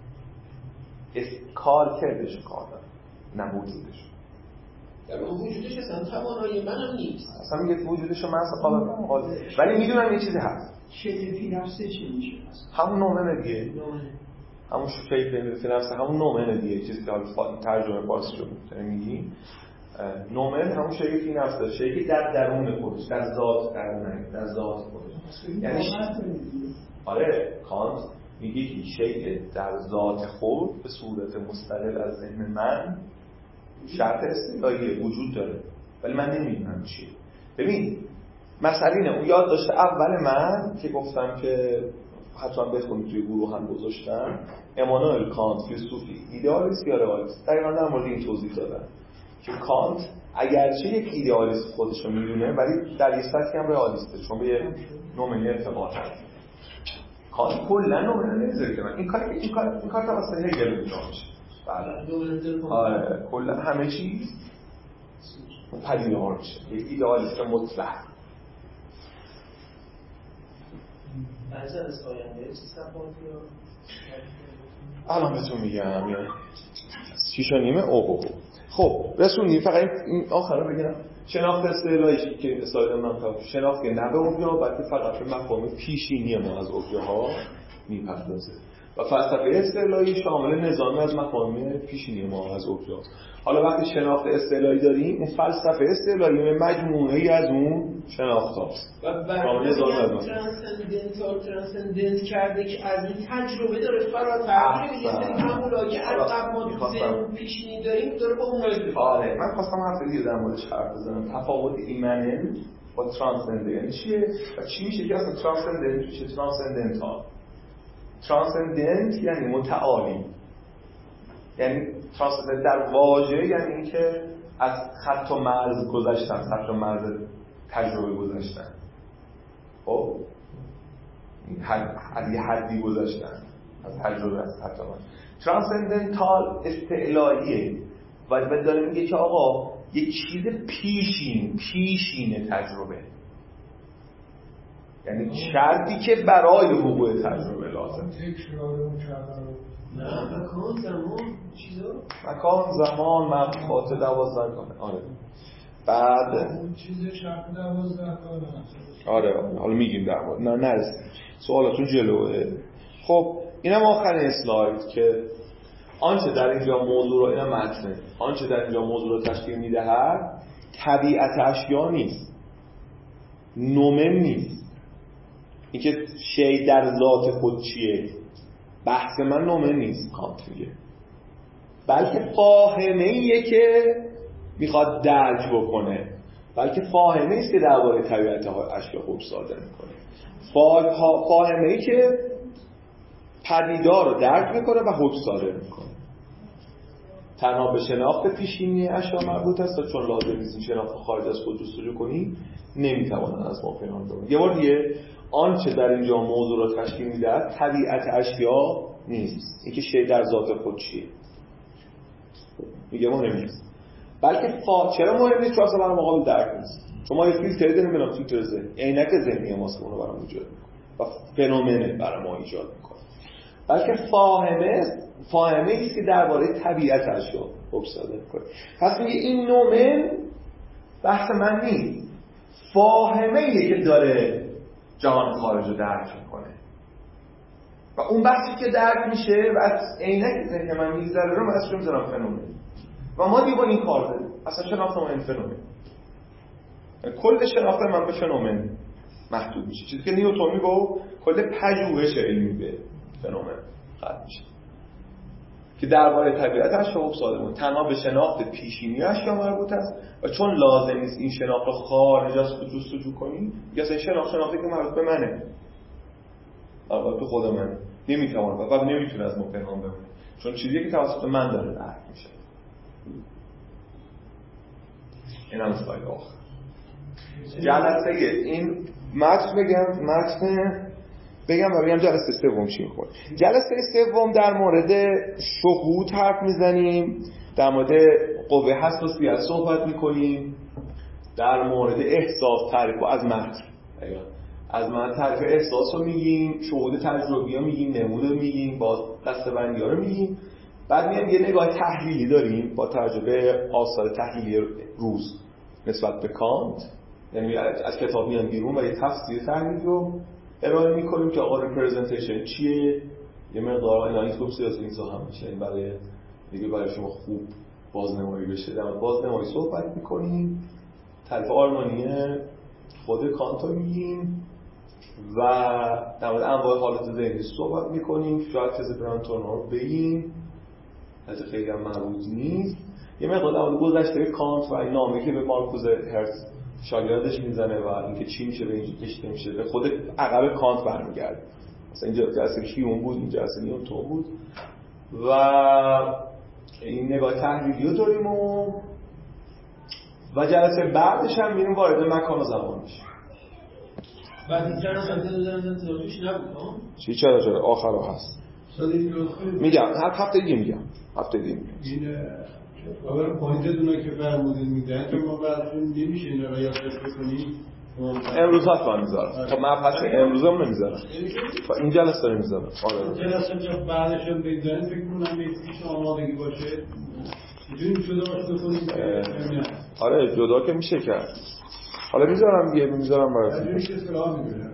کار کردش کار داره، نه وجودش. در وجودش اصلا توانایی منم نیست. اصلا میگه وجودشو من اصلا قابل نمی‌کنم، ولی میدونم یه چیزی هست. شیء فی نفسه چی میشه؟ همون نومنه دیگه. همون شیء فی نفسه همون نومنه دیگه، چیزی که حالا ترجمه فارسی شده میگی. نومن همون شیء فی نفسه، شیء که در درون خودش، در ذات، در ذات خودش. یعنی آره، کانت میگه که شیء در ذات خود به صورت مستقل از ذهن من شرط استعلایی وجود داره، ولی من نمیدونم چیه. ببین مسئله اینه، اون یاد داشته اول من که گفتم که حتما بخونید توی گروه هم گذاشتم، امانوئل کانت فیلسوفی ایدئالیست یا رئالیست، دقیقاً در مورد این توضیح دادم که کانت اگرچه یک ایدئالیست خودش رو میدونه ولی در یه سطحی هم رئالیسته، چون به یه نومنی اعتقاد داره. کانت کلا نومنی نمیذاره که من این کار توسط هگل انجام میشه. آره کلا همه چیز پدیده ها میشه یک ایدئالیست مطلق. الان بهتون میگم 6:30 اوه. خب رسونیم فقط این آخر رو بگم. شناخت استعلایی که استعلای من تا شناخت که نه به اوبژه بلکه فقط به مفاهیم پیشینی ما از اوبژه ها میپردازه و فلسفه استعلایی شامل نظامی از مفاهیم پیشینی ما از اوبژه. حالا وقتی شناخت استعلایی داریم، اون فلسفه استعلایی مجموعه‌ای از اون شناخت هاست و برای ترانسندنت کرده که از این تجربه داره فراتر میره یه سری معمولا که از قبل ما تو ذهن پیشینی داریم داره با اون راجع. آره من خواستم حرف دیگه در موردش حرف بزنم. تفاوت ایمننت با ترانسندنت یعنی چیه و چی میشه که اصلا ترانسندنت میشه ترانسندنتال. ترانسندنت یعنی متعالی، یعنی ترانسندنت در واژه یعنی اینکه از خط و مرز گذشتن، خط و مرز تجربه گذشتن، خب از یه حدی گذشتن از تجربه، از خط و مرز. ترانسندنتال استعلاییه و داره میگه که آقا یک چیز پیشین تجربه، یعنی شرطی که برای وقوع تجربه لازم. نه مکان زمان چیزا، مکان زمان مبحث 12 گانه. آره بعد اون چیز شرط 12 گانه. آره حالا میگیم در مورد نه نرسیم سوالاتون جلوه. خب اینم آخرین اسلاید که آنچه در اینجا موضوع رو اینم متنه، آنچه در اینجا موضوع رو تشکیل میدهد طبیعت اشیا نیست، نومن نیست، اینکه شی در ذات خود چیه. بحث من نومن نیست کانت میگه، بلکه فاهمه‌ایه که میخواد درک بکنه، بلکه فاهمه‌ای است که درباره طبیعت اشیا حکم صادر میکنه، فاهمه‌ای که پدیدار رو درک میکنه و حکم صادر میکنه. تنها به شناخت پیشینی اشیا مربوط است و چون لازم نیست شناخت خارج از خود جستجو کنی نمیتوانند از ما پنهان کنند. یه بار دیگه آنچه در اینجا موضوع را تشکیل میدهد طبیعت اشیا نیست، اینکه شی در ذات خود چیه میگه مهم نیست، بلکه چرا مهم نیست؟ چون اصلا برای مقابل درک نیست. چون ما یه فیلتری داریم به نام فیلتر ذهن، عینک ذهنی ماست که اونو برام ایجاد میکنه و فنومن برای ما ایجاد میکنه، بلکه فاهمه ایست که درباره طبیعت اشیا حکم صادر میکنه. پس میگه این نومن بحث من نیست، فاهمه ایه که داره جهان خارج رو درک میکنه و اون بحثی که درک میشه و از عینک ذهن من میگذره رو من اسمش میذارم فنومن و ما دیگه با این کار داریم. اصلا شناخت ما این فنومن، کل شناخت من به فنومن محدود میشه، چیزی که نیوتن میگه کل پژوهش علمی به فنومن ختم میشه، که درباره طبیعت اشیا ساده بود، تنها به شناخت پیشینی اشیا مربوط است و چون لازم نیست این شناخت رو خارج از خود جستجو کنی، یا اصلا شناختی که مربوط به منه، تو خود منه، نمیتونه و نمیتونه از ما پنهان بمونه، چون چیزی که توسط من داره درک میشه. این هم اسلاید آخر. جلسه این متن بگم و بگم جلسه سوم چی میخواد. جلسه سوم در مورد شهود حرف میزنیم، در مورد قوه حساسیت صحبت میکنیم، در مورد احساس تعریف از متن، از من تعریف احساس رو میگیم، شهود تجربی ها میگیم، نمود رو میگیم، باز دسته‌بندی ها رو میگیم. بعد میایم یه نگاه تحلیلی داریم با توجه به آثار تحلیلی روز نسبت به کانت، یعنی از کتاب میان بیرون و یه تفسیر تحلیلی رو ارائه میکنیم که آقا ریپرزنتیشن چیه، یه مقدار آنالیز سیاسی هم میشه، این برای دیگه برای شما خوب بازنمایی بشه. در بازنمایی صحبت میکنیم، تعریف آرمانی خود کانت رو میگیم و در مورد انواع حالت ذهنی صحبت میکنیم. شاید تز برانتورنا رو بگیم، از خیلی هم مربوط نیست. یه مقدار در مورد گذشته کانت و این نامه که به مارکوس هرتز شاگردش میزنه و اینکه چی میشه به اینجا کشیده میشه به خود عقب کانت برمیگرده. مثلا اینجا جلسه هیوم بود، این جلسه نیوتن بود و این نگاه تحلیلی رو داریم و جلسه بعدش هم میریم وارد مکان و زمان میشیم. بعد این جلسه توش نبود چی چرا آخر هست میگم هفته دیگه میگم این اول پوینتتونه که فرمودین میدن چون ما براتون نمیشه اینا رو یادداشت بکنیم. امروز حتما میذارم. خب من پس امروزم نمیذارم. این جلسه رو میذارم. آره. جلسه بعدش هم بگذاریم فکر کنم یکیش آمادگی باشه. میتونیم جدا بکنیم. آره جدا که میشه کرد. حالا میذارم براتون. میشه اصطلاح میدونه.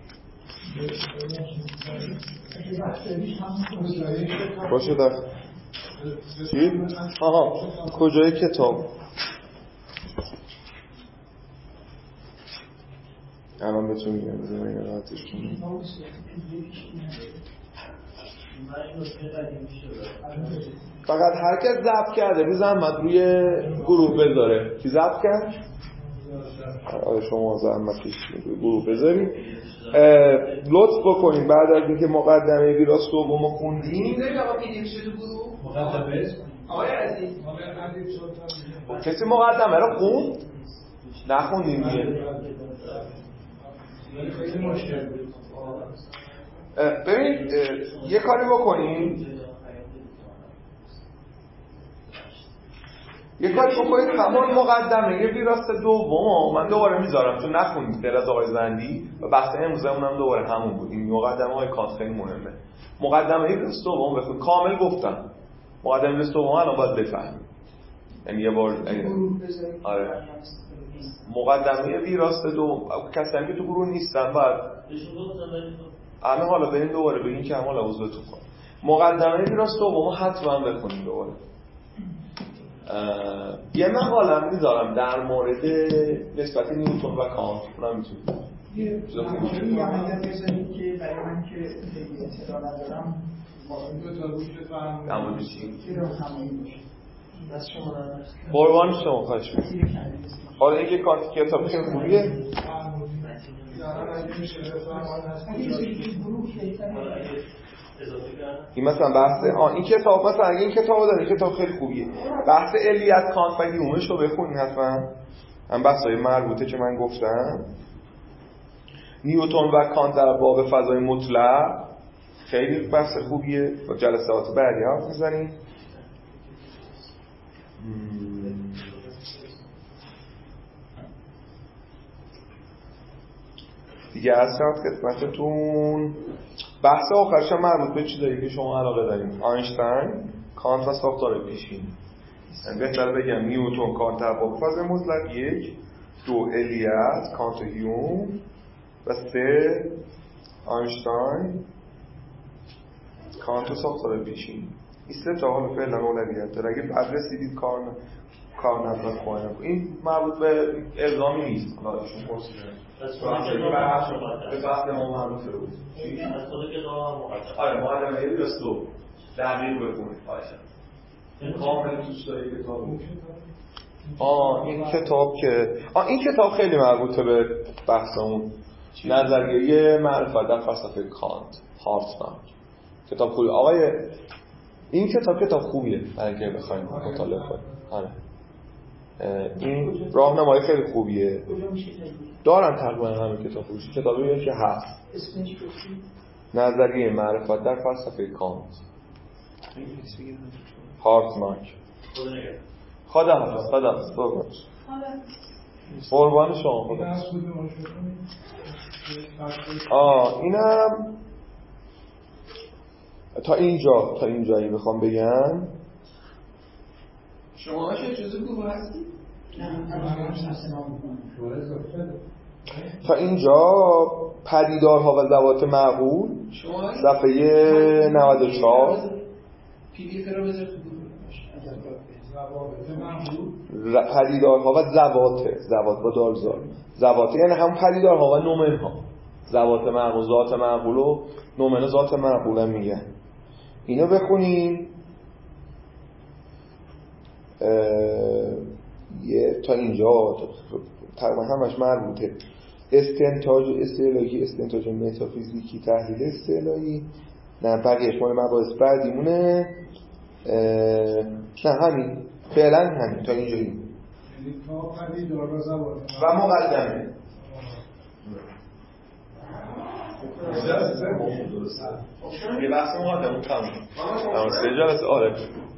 باشه در چی؟ کجای کتاب؟ الان بهتون میگم بذارم این راحتش کنم. فقط هر کس ضبط کرده بی زحمت روی گروه بذاره. کی ضبط کرد؟ آره شما زحمت کشید روی گروه بذارید. لطف بکنید بعد از اینکه مقدمه ویراست دومو خوندیم مقدمه آقای عزیز کسی مقدمه رو خوند؟ نخوندیم دیگه. ببین یه کاری بکنیم، همون مقدمه یه ویراست دوم من دوباره میذارم چون نخوندید غیر از آقای زندی و بحث امروزمون هم دوباره همون بود. این مقدمه های کانت خیلی مهمه. مقدمه ویراست دوم بخون کامل گفتم. مقدمه ویراست دوم الان باید بفهمید. یعنی یه بار آره مقدمه ویراست دوم کسایی که تو گروه نیستن بعد الان حالا بریم دوباره بگین که حالا عضوتون کن. مقدمه ویراست دوم حتما بخونید دوباره. یه مقاله میذارم در مورد نسبت نیوتن و کانت، اونم میتونید یه عملیات بزنید که برای من که خیلی اطلاع ندارم در مورد چی؟ که راهنمایی باشه. دست شما قربان شما خواهش می‌کنم. حالا اینکه کانت کتاب خیلی خوبیه. این مثلا بحث این کتاب مثلا اگه این کتابو داره کتاب خیلی خوبیه. بحث علیت کانت و هیومش رو بخونید حتما. هم بحثای مربوطه که من گفتم. نیوتن و کانت در باب فضای مطلق خیلی بحث خوبیه. با جلسات بعدی حرف می‌زنیم. دیگه از خدمتتون بحث آخرش هم مربوط به چیزایی که شما علاقه داریم. آینشتین، کانت و ساختار پیشین. یعنی بهتر بگم نیوتن، کانت در باب فضای مطلق 1، 2 الیت، کانت و هیوم و 3 آینشتین، کانت و ساختار پیشین. این 3 تا حالا فعلا اولویت داره. اگه بعد رسیدید کار نکنید خوانم. این مربوط به الزامی نیست. حالا ایشون پرسیدن. به بحث ما مربوط بود. چی؟ از خود کتاب مقدمه. آره مقدمه ویراست دو. دقیق بخونید خواهشم. این کامل توش داره کتاب. این کتاب خیلی مربوطه به بحثمون نظریه معرفت در فلسفه کانت، هارتمن. کتاب خوبی آقای این کتاب خوبیه برای اینکه بخواید مطالعه کنید. آره این راهنمای خیلی خوبیه. دارن تقریبا همه کتاب خوبیش. کتابی که هست نظریه معرفت در فلسفه کانت، هارتمن. خدا حافظ. قربان شما خدا. اینم تا اینجایی بخوام بگم. شما اجازه گروه هستی؟ تا اینجا پدیدارها و ذوات معقول صفحه 94. پی دی اف رو بذار تو گروه. پدیدارها و ذوات با دالزار. ذوات یعنی هم پدیدارها و نومنها. ذوات معقول، ذات معقول و نومن ذات معقول هم میگن. اینو بخونیم. تا اینجا تقریبا همش مربوطه. استنتاج استعلاجی، استنتاج متافیزیکی، تحلیل استعلاجی. نه بقیه‌اش مال مباحث بعدیمونه. نه همین فعلا همین تا اینجایی. یعنی تا پدیدار و ذوات و مقدمه یه بحث مقدمه تمام. 3 جلسه. آره